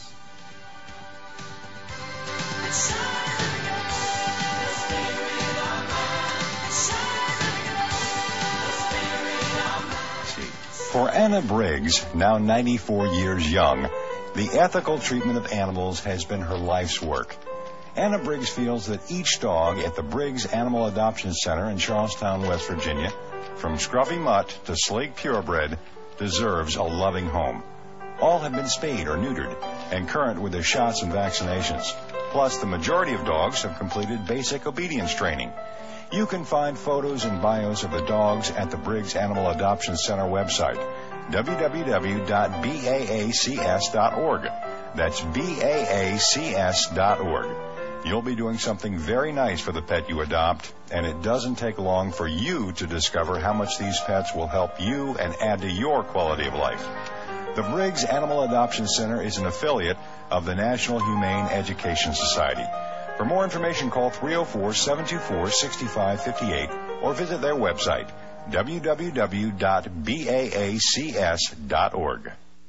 Speaker 12: For Anna Briggs, now ninety-four years young, the ethical treatment of animals has been her life's work. Anna Briggs feels that each dog at the Briggs Animal Adoption Center in Charlestown, West Virginia, from Scruffy Mutt to Slate Purebred, deserves a loving home. All have been spayed or neutered and current with their shots and vaccinations. Plus, the majority of dogs have completed basic obedience training. You can find photos and bios of the dogs at the Briggs Animal Adoption Center website, w w w dot baacs dot org. That's b a a c s dot org. You'll be doing something very nice for the pet you adopt, and it doesn't take long for you to discover how much these pets will help you and add to your quality of life. The Briggs Animal Adoption Center is an affiliate of the National Humane Education Society. For more information, call three oh four, seven two four, six five five eight or visit their website, w w w dot b a a c s dot org.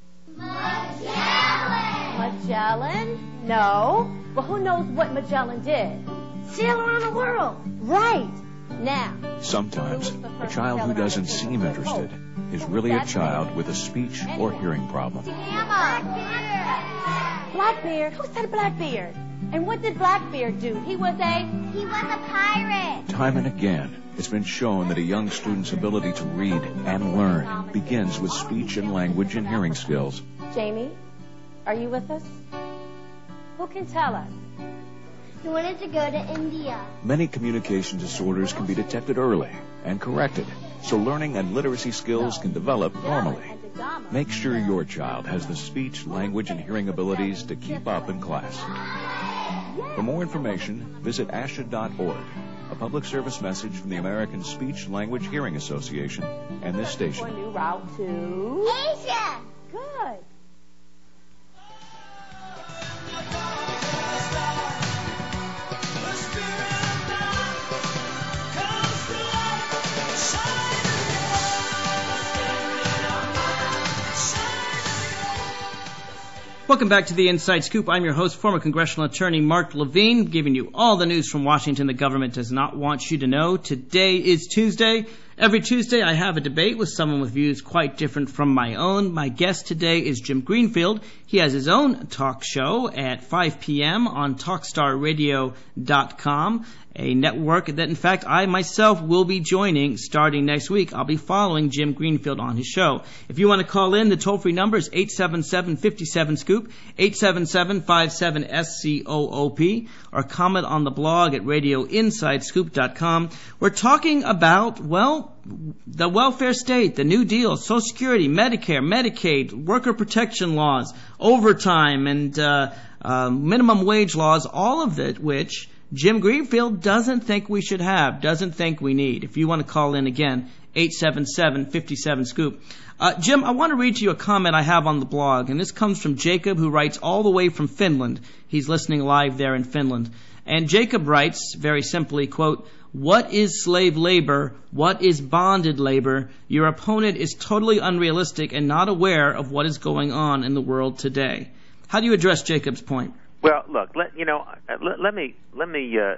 Speaker 13: Magellan! Magellan? No. Well, who knows what Magellan did? Sail around the world. Right. Now.
Speaker 14: Sometimes a child who doesn't seem interested is really a child with a speech or hearing problem.
Speaker 13: Blackbeard. Blackbeard? Who said Blackbeard? And what did Blackbeard do? He was a...
Speaker 15: He was a pirate.
Speaker 14: Time and again, it's been shown that a young student's ability to read and learn begins with speech and language and hearing skills.
Speaker 13: Jamie, are you with us? Who can tell us?
Speaker 15: He wanted to go to India.
Speaker 14: Many communication disorders can be detected early and corrected, so learning and literacy skills can develop normally. Make sure your child has the speech, language, and hearing abilities to keep up in class. For more information, visit A S H A dot org, a public service message from the American Speech, Language, Hearing Association and this station.
Speaker 13: New route to...
Speaker 15: Asia!
Speaker 13: Good.
Speaker 1: Welcome back to the Inside Scoop. I'm your host, former congressional attorney Mark Levine, giving you all the news from Washington the government does not want you to know. Today is Tuesday. Every Tuesday I have a debate with someone with views quite different from my own. My guest today is Jim Greenfield. He has his own talk show at five p.m. on talkstar radio dot com, a network that, in fact, I myself will be joining starting next week. I'll be following Jim Greenfield on his show. If you want to call in, the toll-free number is eight seven seven, five seven, SCOOP, eight seven seven, five seven, S C O O P, or comment on the blog at radio inside scoop dot com. We're talking about, well, the welfare state, the New Deal, Social Security, Medicare, Medicaid, worker protection laws, overtime, and uh, uh, minimum wage laws, all of it which Jim Greenfield doesn't think we should have, doesn't think we need. If you want to call in again, eight seven seven, five seven, scoop. Uh, Jim, I want to read to you a comment I have on the blog, and this comes from Jacob, who writes all the way from Finland. He's listening live there in Finland. And Jacob writes, very simply, quote, "What is slave labor? What is bonded labor? Your opponent is totally unrealistic and not aware of what is going on in the world today." How do you address Jacob's point?
Speaker 2: Well, look, let, you know, let, let me let me uh,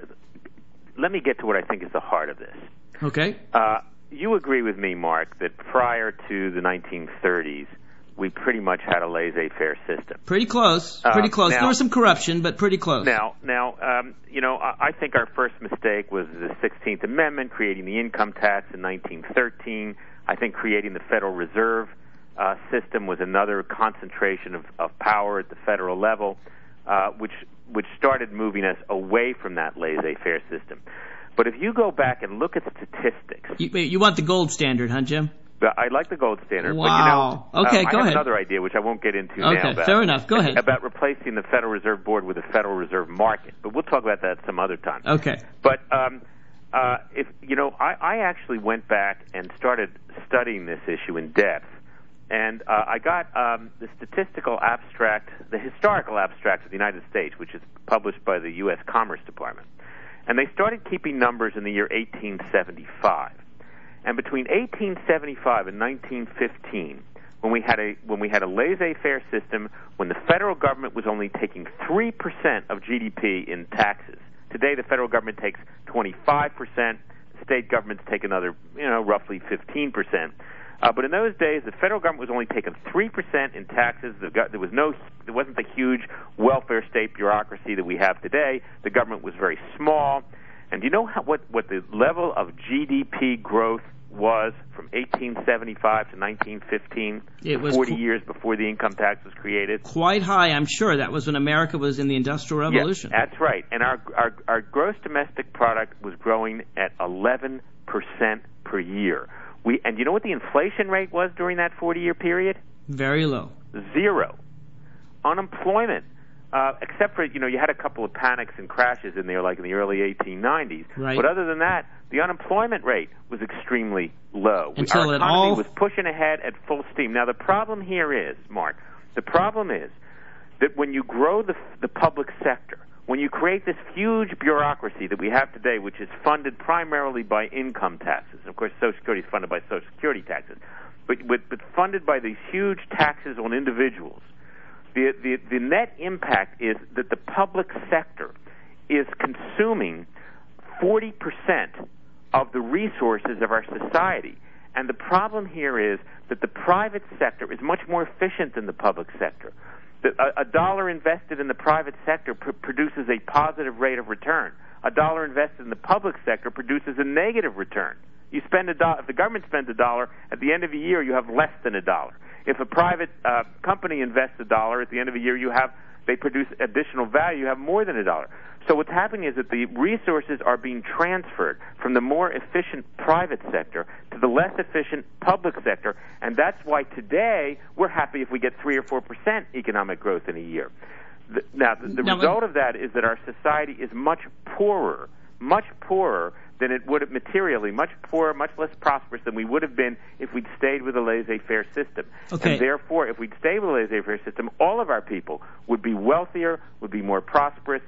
Speaker 2: let me get to what I think is the heart of this.
Speaker 1: Okay.
Speaker 2: Uh, you agree with me, Mark, that prior to the nineteen thirties, we pretty much had a laissez-faire system.
Speaker 1: Pretty close. Pretty
Speaker 2: Uh,
Speaker 1: close.
Speaker 2: now-
Speaker 1: There was some corruption, but pretty close.
Speaker 2: Now, now, um, you know, I, I think our first mistake was the sixteenth Amendment, creating the income tax in nineteen thirteen. I think creating the Federal Reserve uh, system was another concentration of, of power at the federal level, uh, which which started moving us away from that laissez-faire system. But if you go back and look at statistics,
Speaker 1: You, you want the gold standard, huh, Jim?
Speaker 2: I like the gold standard.
Speaker 1: Wow.
Speaker 2: But, you know,
Speaker 1: Okay,
Speaker 2: um,
Speaker 1: go
Speaker 2: I have
Speaker 1: ahead.
Speaker 2: another idea, which I won't get into
Speaker 1: Okay,
Speaker 2: now. About,
Speaker 1: fair enough. Go ahead.
Speaker 2: About replacing the Federal Reserve Board with a Federal Reserve market. But we'll talk about that some other time.
Speaker 1: Okay.
Speaker 2: But um, uh, if you know, I, I actually went back and started studying this issue in depth, and uh, I got um, the statistical abstract, the historical abstract of the United States, which is published by the U S Commerce Department, and they started keeping numbers in the year eighteen seventy-five. And between eighteen seventy-five and nineteen fifteen, when we had a when we had a laissez-faire system, when the federal government was only taking three percent of G D P in taxes. Today, the federal government takes twenty-five percent. The state governments take another, you know, roughly fifteen percent. Uh, but in those days, the federal government was only taking three percent in taxes. The go- there was no, there wasn't the huge welfare state bureaucracy that we have today. The government was very small. And do you know how, what, what the level of G D P growth was from eighteen seventy-five to nineteen fifteen,
Speaker 1: It was
Speaker 2: forty
Speaker 1: qu-
Speaker 2: years before the income tax was created?
Speaker 1: Quite high, I'm sure. That was when America was in the Industrial Revolution.
Speaker 2: Yeah, that's right. And our, our, our gross domestic product was growing at eleven percent per year. We, and you know what the inflation rate was during that forty-year period?
Speaker 1: Very low.
Speaker 2: Zero. Unemployment, uh, except for, you know, you had a couple of panics and crashes in there, like in the early eighteen nineties.
Speaker 1: Right.
Speaker 2: But other than that, the unemployment rate was extremely low. We-
Speaker 1: Until
Speaker 2: Our
Speaker 1: it
Speaker 2: economy
Speaker 1: all-
Speaker 2: was pushing ahead at full steam. Now, the problem here is, Mark, the problem is that when you grow the, the public sector, when you create this huge bureaucracy that we have today, which is funded primarily by income taxes, of course, Social Security is funded by Social Security taxes, but, but, but funded by these huge taxes on individuals, the, the, the net impact is that the public sector is consuming forty percent of the resources of our society. And the problem here is that the private sector is much more efficient than the public sector. The, a, a dollar invested in the private sector pr- produces a positive rate of return. A dollar invested in the public sector produces a negative return. You spend a dollar. If the government spends a dollar, at the end of a year you have less than a dollar. If a private uh, company invests a dollar, at the end of a year you have they produce additional value. You have more than a dollar. So what's happening is that the resources are being transferred from the more efficient private sector to the less efficient public sector, and that's why today we're happy if we get three or four percent economic growth in a year. The, now, the, the
Speaker 1: Now,
Speaker 2: result of that is that our society is much poorer, much poorer than it would have materially, much poorer, much less prosperous than we would have been if we'd stayed with a laissez-faire system.
Speaker 1: Okay.
Speaker 2: And therefore, if we'd stayed with a laissez-faire system, all of our people would be wealthier, would be more prosperous,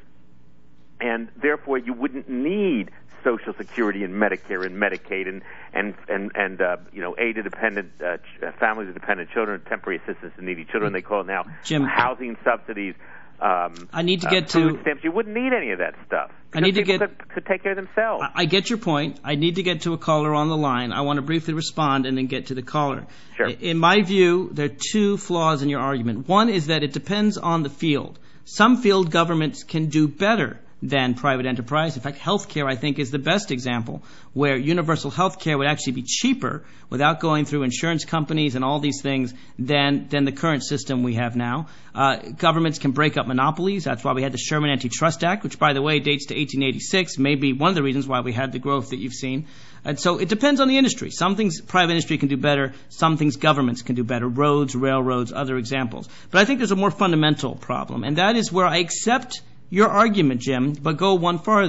Speaker 2: and therefore you wouldn't need Social Security and Medicare and Medicaid and and and, and uh, you know, aid to dependent uh, ch- families of dependent children, temporary assistance to needy children. They call it now
Speaker 1: Jim.
Speaker 2: housing subsidies. Um,
Speaker 1: I need to
Speaker 2: uh,
Speaker 1: get
Speaker 2: food
Speaker 1: to-
Speaker 2: stamps. You wouldn't need any of that stuff.
Speaker 1: I need to
Speaker 2: People
Speaker 1: get-
Speaker 2: could, could take care of themselves.
Speaker 1: I get your point. I need to get to a caller on the line. I want to briefly respond and then get to the caller.
Speaker 2: Sure.
Speaker 1: In my view, there are two flaws in your argument. One is that it depends on the field. Some field governments can do better than private enterprise. In fact, healthcare, I think, is the best example, where universal healthcare would actually be cheaper without going through insurance companies and all these things than than the current system we have now. Uh, governments can break up monopolies. That's why we had the Sherman Antitrust Act, which, by the way, dates to eighteen eighty-six, may be one of the reasons why we had the growth that you've seen. And so it depends on the industry. Some things private industry can do better. Some things governments can do better. Roads, railroads, other examples. But I think there's a more fundamental problem, and that is where I accept your argument, Jim, but go one farther.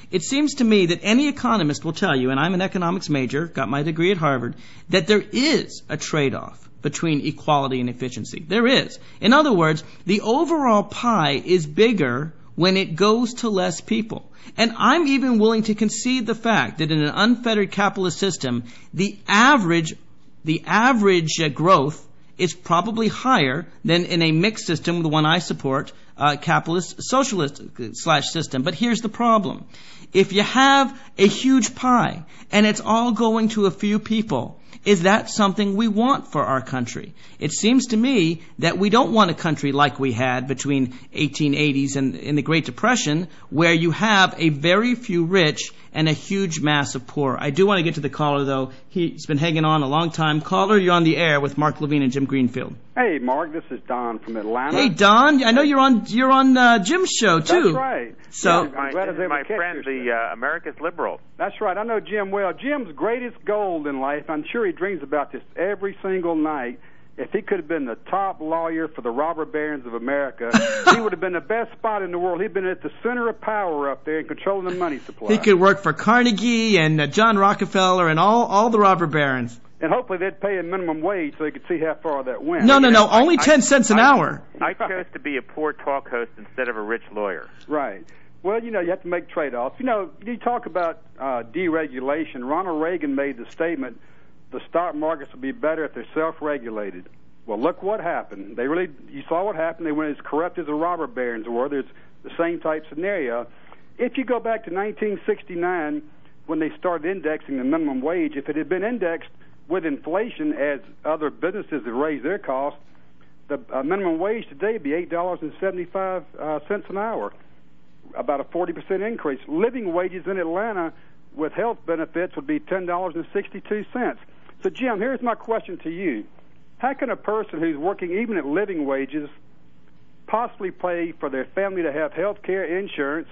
Speaker 1: It seems to me that any economist will tell you, and I'm an economics major, got my degree at Harvard, that there is a trade-off between equality and efficiency. There is. In other words, the overall pie is bigger when it goes to less people. And I'm even willing to concede the fact that in an unfettered capitalist system, the average, the average uh, growth is probably higher than in a mixed system, the one I support, uh, capitalist socialist slash system. But here's the problem. If you have a huge pie and it's all going to a few people, is that something we want for our country? It seems to me that we don't want a country like we had between eighteen eighties and in the Great Depression, where you have a very few rich and a huge mass of poor. I do want to get to the caller, though. He's been hanging on a long time. Caller, you're on the air with Mark Levine and Jim Greenfield.
Speaker 16: Hey, Mark, this is Don from Atlanta.
Speaker 1: Hey, Don. I know you're on you're on uh, Jim's show, too.
Speaker 16: That's right.
Speaker 2: So,
Speaker 16: yeah,
Speaker 2: my, this is my friend, the uh, America's Liberal.
Speaker 16: That's right. I know Jim well. Jim's greatest goal in life, I'm sure he dreams about this every single night. If he could have been the top lawyer for the robber barons of America, he would have been the best spot in the world. He'd been at the center of power up there and controlling the money supply.
Speaker 1: He could work for Carnegie and uh, John Rockefeller and all, all the robber barons.
Speaker 16: And hopefully they'd pay a minimum wage so they could see how far that went.
Speaker 1: No, no, no,
Speaker 2: I,
Speaker 1: only
Speaker 2: I,
Speaker 1: ten cents an
Speaker 2: I,
Speaker 1: hour.
Speaker 2: I chose to be a poor talk host instead of a rich lawyer.
Speaker 16: Right. Well, you know, you have to make trade-offs. You know, you talk about uh, deregulation. Ronald Reagan made the statement, the stock markets will be better if they're self-regulated. Well, look what happened. They really, you saw what happened. They went as corrupt as the robber barons were. There's the same type scenario. If you go back to nineteen sixty-nine, when they started indexing the minimum wage, if it had been indexed with inflation as other businesses have raised their costs, the uh, minimum wage today would be eight dollars and seventy-five cents an hour, about a forty percent increase. Living wages in Atlanta with health benefits would be ten dollars and sixty-two cents. So, Jim, here's my question to you. How can a person who's working even at living wages possibly pay for their family to have health care insurance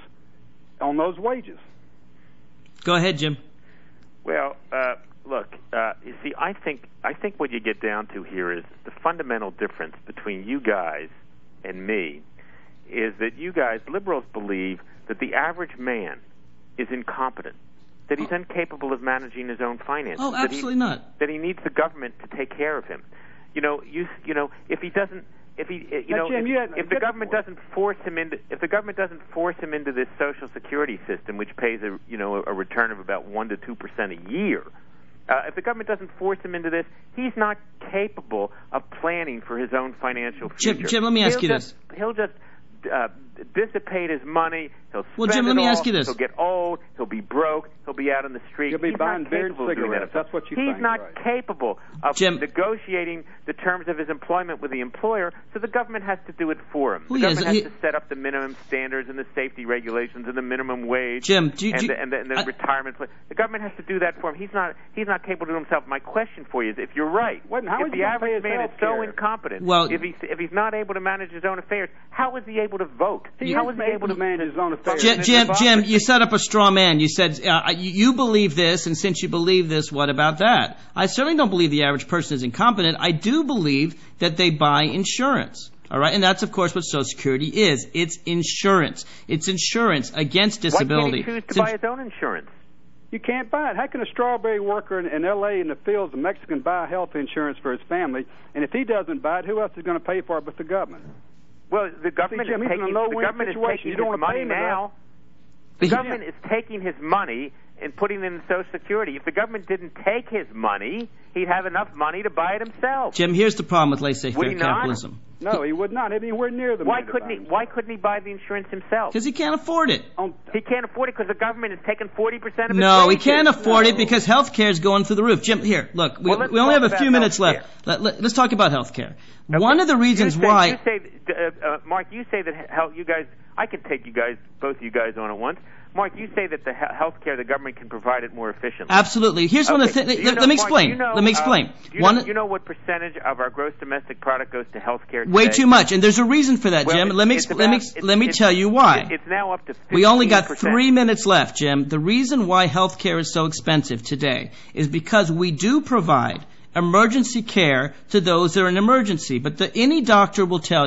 Speaker 16: on those wages?
Speaker 1: Go ahead, Jim.
Speaker 2: Well, uh, look, uh, you see, I think I think what you get down to here is the fundamental difference between you guys and me is that you guys, liberals, believe that the average man is incompetent, that he's incapable of managing his own finances.
Speaker 1: Oh, absolutely
Speaker 2: that he,
Speaker 1: not.
Speaker 2: That he needs the government to take care of him. You know, you you know, if he doesn't, if he, you
Speaker 16: now,
Speaker 2: know,
Speaker 16: Jim,
Speaker 2: if,
Speaker 16: you had,
Speaker 2: if the government doesn't force him into, if the government doesn't force him into this Social Security system, which pays a, you know, a return of about one to two percent a year, uh, if the government doesn't force him into this, he's not capable of planning for his own financial future.
Speaker 1: Jim, Jim let me ask
Speaker 2: he'll
Speaker 1: you
Speaker 2: just,
Speaker 1: this.
Speaker 2: He'll just uh, dissipate his money. He'll spend
Speaker 1: well, Jim,
Speaker 2: it
Speaker 1: let me
Speaker 2: all.
Speaker 1: ask you this.
Speaker 2: He'll get old. He'll be broke. He'll be out on the street.
Speaker 16: He'll be
Speaker 2: He's
Speaker 16: buying
Speaker 2: not
Speaker 16: beer and
Speaker 2: capable of doing
Speaker 16: cigarettes.
Speaker 2: that.
Speaker 16: That's what you
Speaker 2: He's
Speaker 16: think,
Speaker 2: not
Speaker 16: right.
Speaker 2: capable of
Speaker 1: Jim,
Speaker 2: negotiating the terms of his employment with the employer, so the government has to do it for him.
Speaker 1: Who
Speaker 2: the
Speaker 1: he
Speaker 2: government
Speaker 1: is?
Speaker 2: has
Speaker 1: He-
Speaker 2: to set up the minimum standards and the safety regulations and the minimum wage
Speaker 1: Jim, do you,
Speaker 2: and,
Speaker 1: do you,
Speaker 2: the, and the, and the
Speaker 1: I,
Speaker 2: retirement. Pl- the government has to do that for him. He's not. He's not capable to do himself. My question for you is, if you're right,
Speaker 16: What, how
Speaker 2: if
Speaker 16: is
Speaker 2: the
Speaker 16: he gonna pay
Speaker 2: average
Speaker 16: his
Speaker 2: man is
Speaker 16: health
Speaker 2: so
Speaker 16: care?
Speaker 2: incompetent,
Speaker 1: Well-
Speaker 2: if he's if he's not able to manage his own affairs, how is he able to vote?
Speaker 16: He
Speaker 2: how
Speaker 16: is
Speaker 2: is he able to
Speaker 16: manage his own affairs.
Speaker 1: Jim, Jim, Jim, you set up a straw man. You said uh, you, you believe this, and since you believe this, what about that? I certainly don't believe the average person is incompetent. I do believe that they buy insurance. All right, and that's, of course, what Social Security is. It's insurance. It's insurance against disability.
Speaker 2: Why can't he choose to
Speaker 1: It's
Speaker 2: buy his own insurance?
Speaker 16: You can't buy it. How can a strawberry worker in, in L A in the fields, a Mexican, buy health insurance for his family? And if he doesn't buy it, who else is going to pay for it but the government?
Speaker 2: Well, the government
Speaker 16: See, Jim,
Speaker 2: is
Speaker 16: he's in a
Speaker 2: taking,
Speaker 16: no-win
Speaker 2: the government is
Speaker 16: situation.
Speaker 2: taking
Speaker 16: You don't
Speaker 2: his
Speaker 16: wanna pay
Speaker 2: money
Speaker 16: him enough.
Speaker 2: now. The
Speaker 1: But
Speaker 2: government is taking his money and putting it in Social Security. If the government didn't take his money, he'd have enough money to buy it himself.
Speaker 1: Jim, here's the problem with laissez-faire
Speaker 2: Would he not?
Speaker 1: capitalism.
Speaker 16: No, he would not. Anywhere near the
Speaker 2: Why
Speaker 16: money to
Speaker 2: couldn't
Speaker 16: buy
Speaker 2: he?
Speaker 16: himself.
Speaker 2: Why couldn't he buy the insurance himself?
Speaker 1: Because he can't afford it.
Speaker 16: On,
Speaker 2: He can't afford it because the government is taking forty percent of his
Speaker 1: No, he
Speaker 2: wages.
Speaker 1: can't afford
Speaker 16: No.
Speaker 1: it because health care is going through the roof. Jim, here, look, we,
Speaker 2: Well, let's
Speaker 1: we only
Speaker 2: talk
Speaker 1: have a few
Speaker 2: about
Speaker 1: minutes
Speaker 2: healthcare.
Speaker 1: left. Let, let, let's talk about health care.
Speaker 2: Okay.
Speaker 1: One of the reasons
Speaker 2: you say,
Speaker 1: why...
Speaker 2: you say, uh, uh, Mark, you say that how you guys. I can take you guys, both of you guys, on at once. Mark, you say that the he- health care, the government can provide it more efficiently.
Speaker 1: Absolutely. Here's one of the
Speaker 2: Okay.
Speaker 1: things...
Speaker 2: Do you
Speaker 1: Let,
Speaker 2: know-
Speaker 1: let me
Speaker 2: Mark,
Speaker 1: explain.
Speaker 2: do you know,
Speaker 1: let me explain.
Speaker 2: Uh, do you,
Speaker 1: one,
Speaker 2: know, you know what percentage of our gross domestic product goes to health care today?
Speaker 1: way too much, and there's a reason for that,
Speaker 2: Well,
Speaker 1: Jim.
Speaker 2: it's-
Speaker 1: Let me
Speaker 2: it's
Speaker 1: expl- let me
Speaker 2: about-
Speaker 1: ex- let me
Speaker 2: it's-
Speaker 1: tell you why.
Speaker 2: it- It's now up to fifteen percent.
Speaker 1: We only got three minutes left, Jim. The reason why health care is so expensive today is because we do provide emergency care to those that are in emergency. But the, any doctor will tell you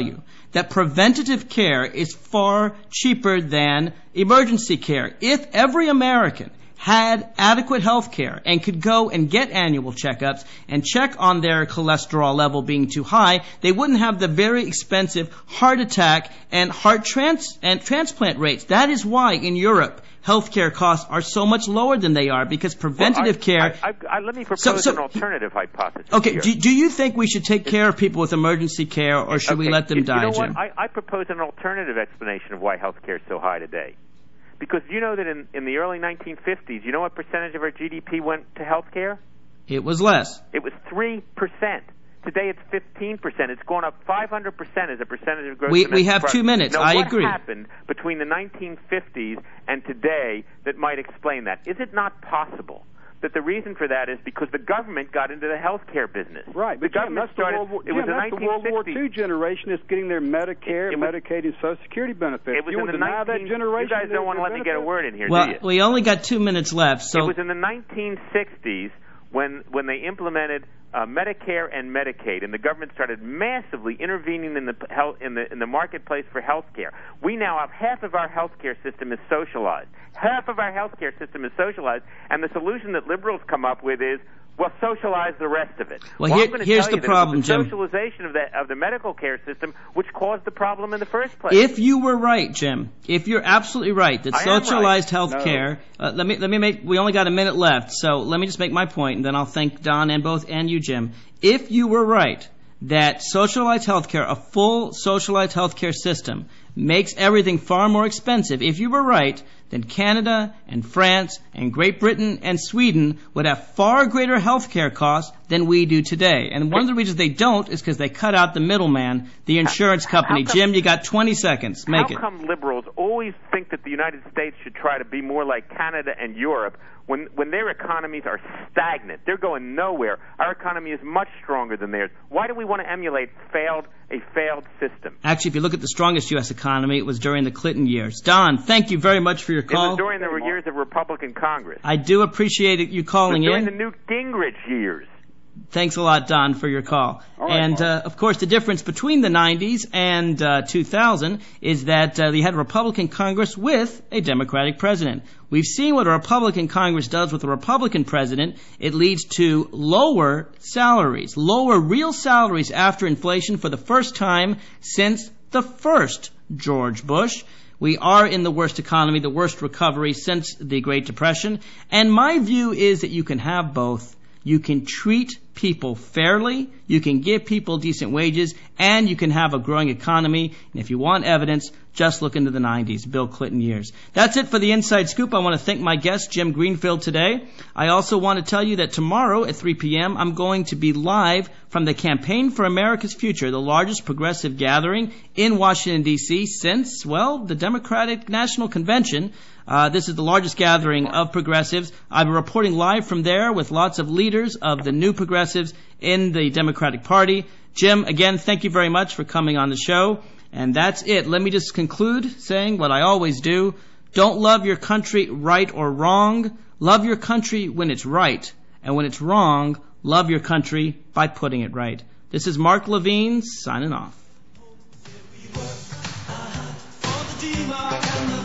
Speaker 1: that preventative care is far cheaper than emergency care. If every American had adequate health care and could go and get annual checkups and check on their cholesterol level being too high, they wouldn't have the very expensive heart attack and heart trans- and transplant rates. That is why in Europe, healthcare costs are so much lower than they are, because preventative
Speaker 2: well, I,
Speaker 1: care...
Speaker 2: I, I, I, let me propose
Speaker 1: so, so,
Speaker 2: an alternative hypothesis.
Speaker 1: Okay, do, do you think we should take care of people with emergency care, or should
Speaker 2: okay,
Speaker 1: we let them
Speaker 2: you,
Speaker 1: die,
Speaker 2: you know
Speaker 1: Jim?
Speaker 2: what? I, I propose an alternative explanation of why healthcare is so high today. Because you know that in, in the early nineteen fifties, you know what percentage of our G D P went to healthcare?
Speaker 1: It was less.
Speaker 2: It was three percent. Today it's fifteen percent. It's gone up five hundred percent as a percentage of gross
Speaker 1: We,
Speaker 2: domestic
Speaker 1: we have
Speaker 2: product.
Speaker 1: two minutes.
Speaker 2: Now,
Speaker 1: I
Speaker 2: what
Speaker 1: agree.
Speaker 2: What happened between the nineteen fifties and today that might explain that? Is it not possible that the reason for that is because the government got into the healthcare business?
Speaker 16: Right.
Speaker 2: The
Speaker 16: But Jim,
Speaker 2: government
Speaker 16: that's
Speaker 2: started...
Speaker 16: The World War,
Speaker 2: it was
Speaker 16: Jim,
Speaker 2: the
Speaker 16: that's the World War Two generation that's getting their Medicare,
Speaker 2: it was,
Speaker 16: Medicaid, and Social Security benefits.
Speaker 2: It was
Speaker 16: you
Speaker 2: in
Speaker 16: would
Speaker 2: the
Speaker 16: deny
Speaker 2: nineteen
Speaker 16: that generation.
Speaker 2: You guys don't want to let
Speaker 16: benefits?
Speaker 2: me get a word in here,
Speaker 1: well,
Speaker 2: do you?
Speaker 1: we only got two minutes left, so...
Speaker 2: It was in the nineteen sixties when when they implemented uh, Medicare and Medicaid, and the government started massively intervening in the health, in the in the marketplace for health care. We now have half of our health care system is socialized. Half of our health care system is socialized, and the solution that liberals come up with is, well, socialize the rest of it.
Speaker 1: Well,
Speaker 2: well
Speaker 1: here,
Speaker 2: I'm going to
Speaker 1: here's
Speaker 2: tell
Speaker 1: the
Speaker 2: you that
Speaker 1: problem,
Speaker 2: it was the
Speaker 1: Jim.
Speaker 2: socialization of the of the medical care system which caused the problem in the first place.
Speaker 1: If you were right, Jim, if you're absolutely right that
Speaker 2: I am
Speaker 1: socialized
Speaker 2: right.
Speaker 1: health
Speaker 2: No.
Speaker 1: care, uh, let me let me make. We only got a minute left, so let me just make my point, and then I'll thank Don and both and you, Jim. If you were right that socialized health care, a full socialized health care system, makes everything far more expensive, if you were right, then Canada and France and Great Britain and Sweden would have far greater health care costs than we do today. And one of the reasons they don't is because they cut out the middleman, the insurance company.
Speaker 2: come-
Speaker 1: Jim, you got twenty seconds. Make
Speaker 2: How
Speaker 1: it.
Speaker 2: come liberals always think that the United States should try to be more like Canada and Europe when when their economies are stagnant? They're going nowhere. Our economy is much stronger than theirs. Why do we want to emulate failed a failed system?
Speaker 1: Actually, if you look at the strongest U S economy, it was during the Clinton years. Don, thank you very much for your
Speaker 2: It
Speaker 1: call.
Speaker 2: was during the years of Republican Congress.
Speaker 1: I do appreciate it, you calling
Speaker 2: it was during
Speaker 1: in.
Speaker 2: the Newt Gingrich years.
Speaker 1: Thanks a lot, Don, for your call.
Speaker 2: All right,
Speaker 1: and, uh, of course, the difference between the nineties and uh, two thousand is that uh, they had a Republican Congress with a Democratic president. We've seen what a Republican Congress does with a Republican president. It leads to lower salaries, lower real salaries after inflation for the first time since the first George Bush. We are in the worst economy, the worst recovery since the Great Depression. And my view is that you can have both. You can treat people fairly, you can give people decent wages, and you can have a growing economy. And if you want evidence, just look into the nineties, Bill Clinton years. That's it for the Inside Scoop. I want to thank my guest, Jim Greenfield, today. I also want to tell you that tomorrow at three p.m., I'm going to be live from the Campaign for America's Future, the largest progressive gathering in Washington, D C since, well, the Democratic National Convention. Uh, this is the largest gathering of progressives. I'm reporting live from there with lots of leaders of the new progressives in the Democratic Party. Jim, again, thank you very much for coming on the show. And that's it. Let me just conclude saying what I always do. Don't love your country right or wrong. Love your country when it's right. And when it's wrong, love your country by putting it right. This is Mark Levine signing off.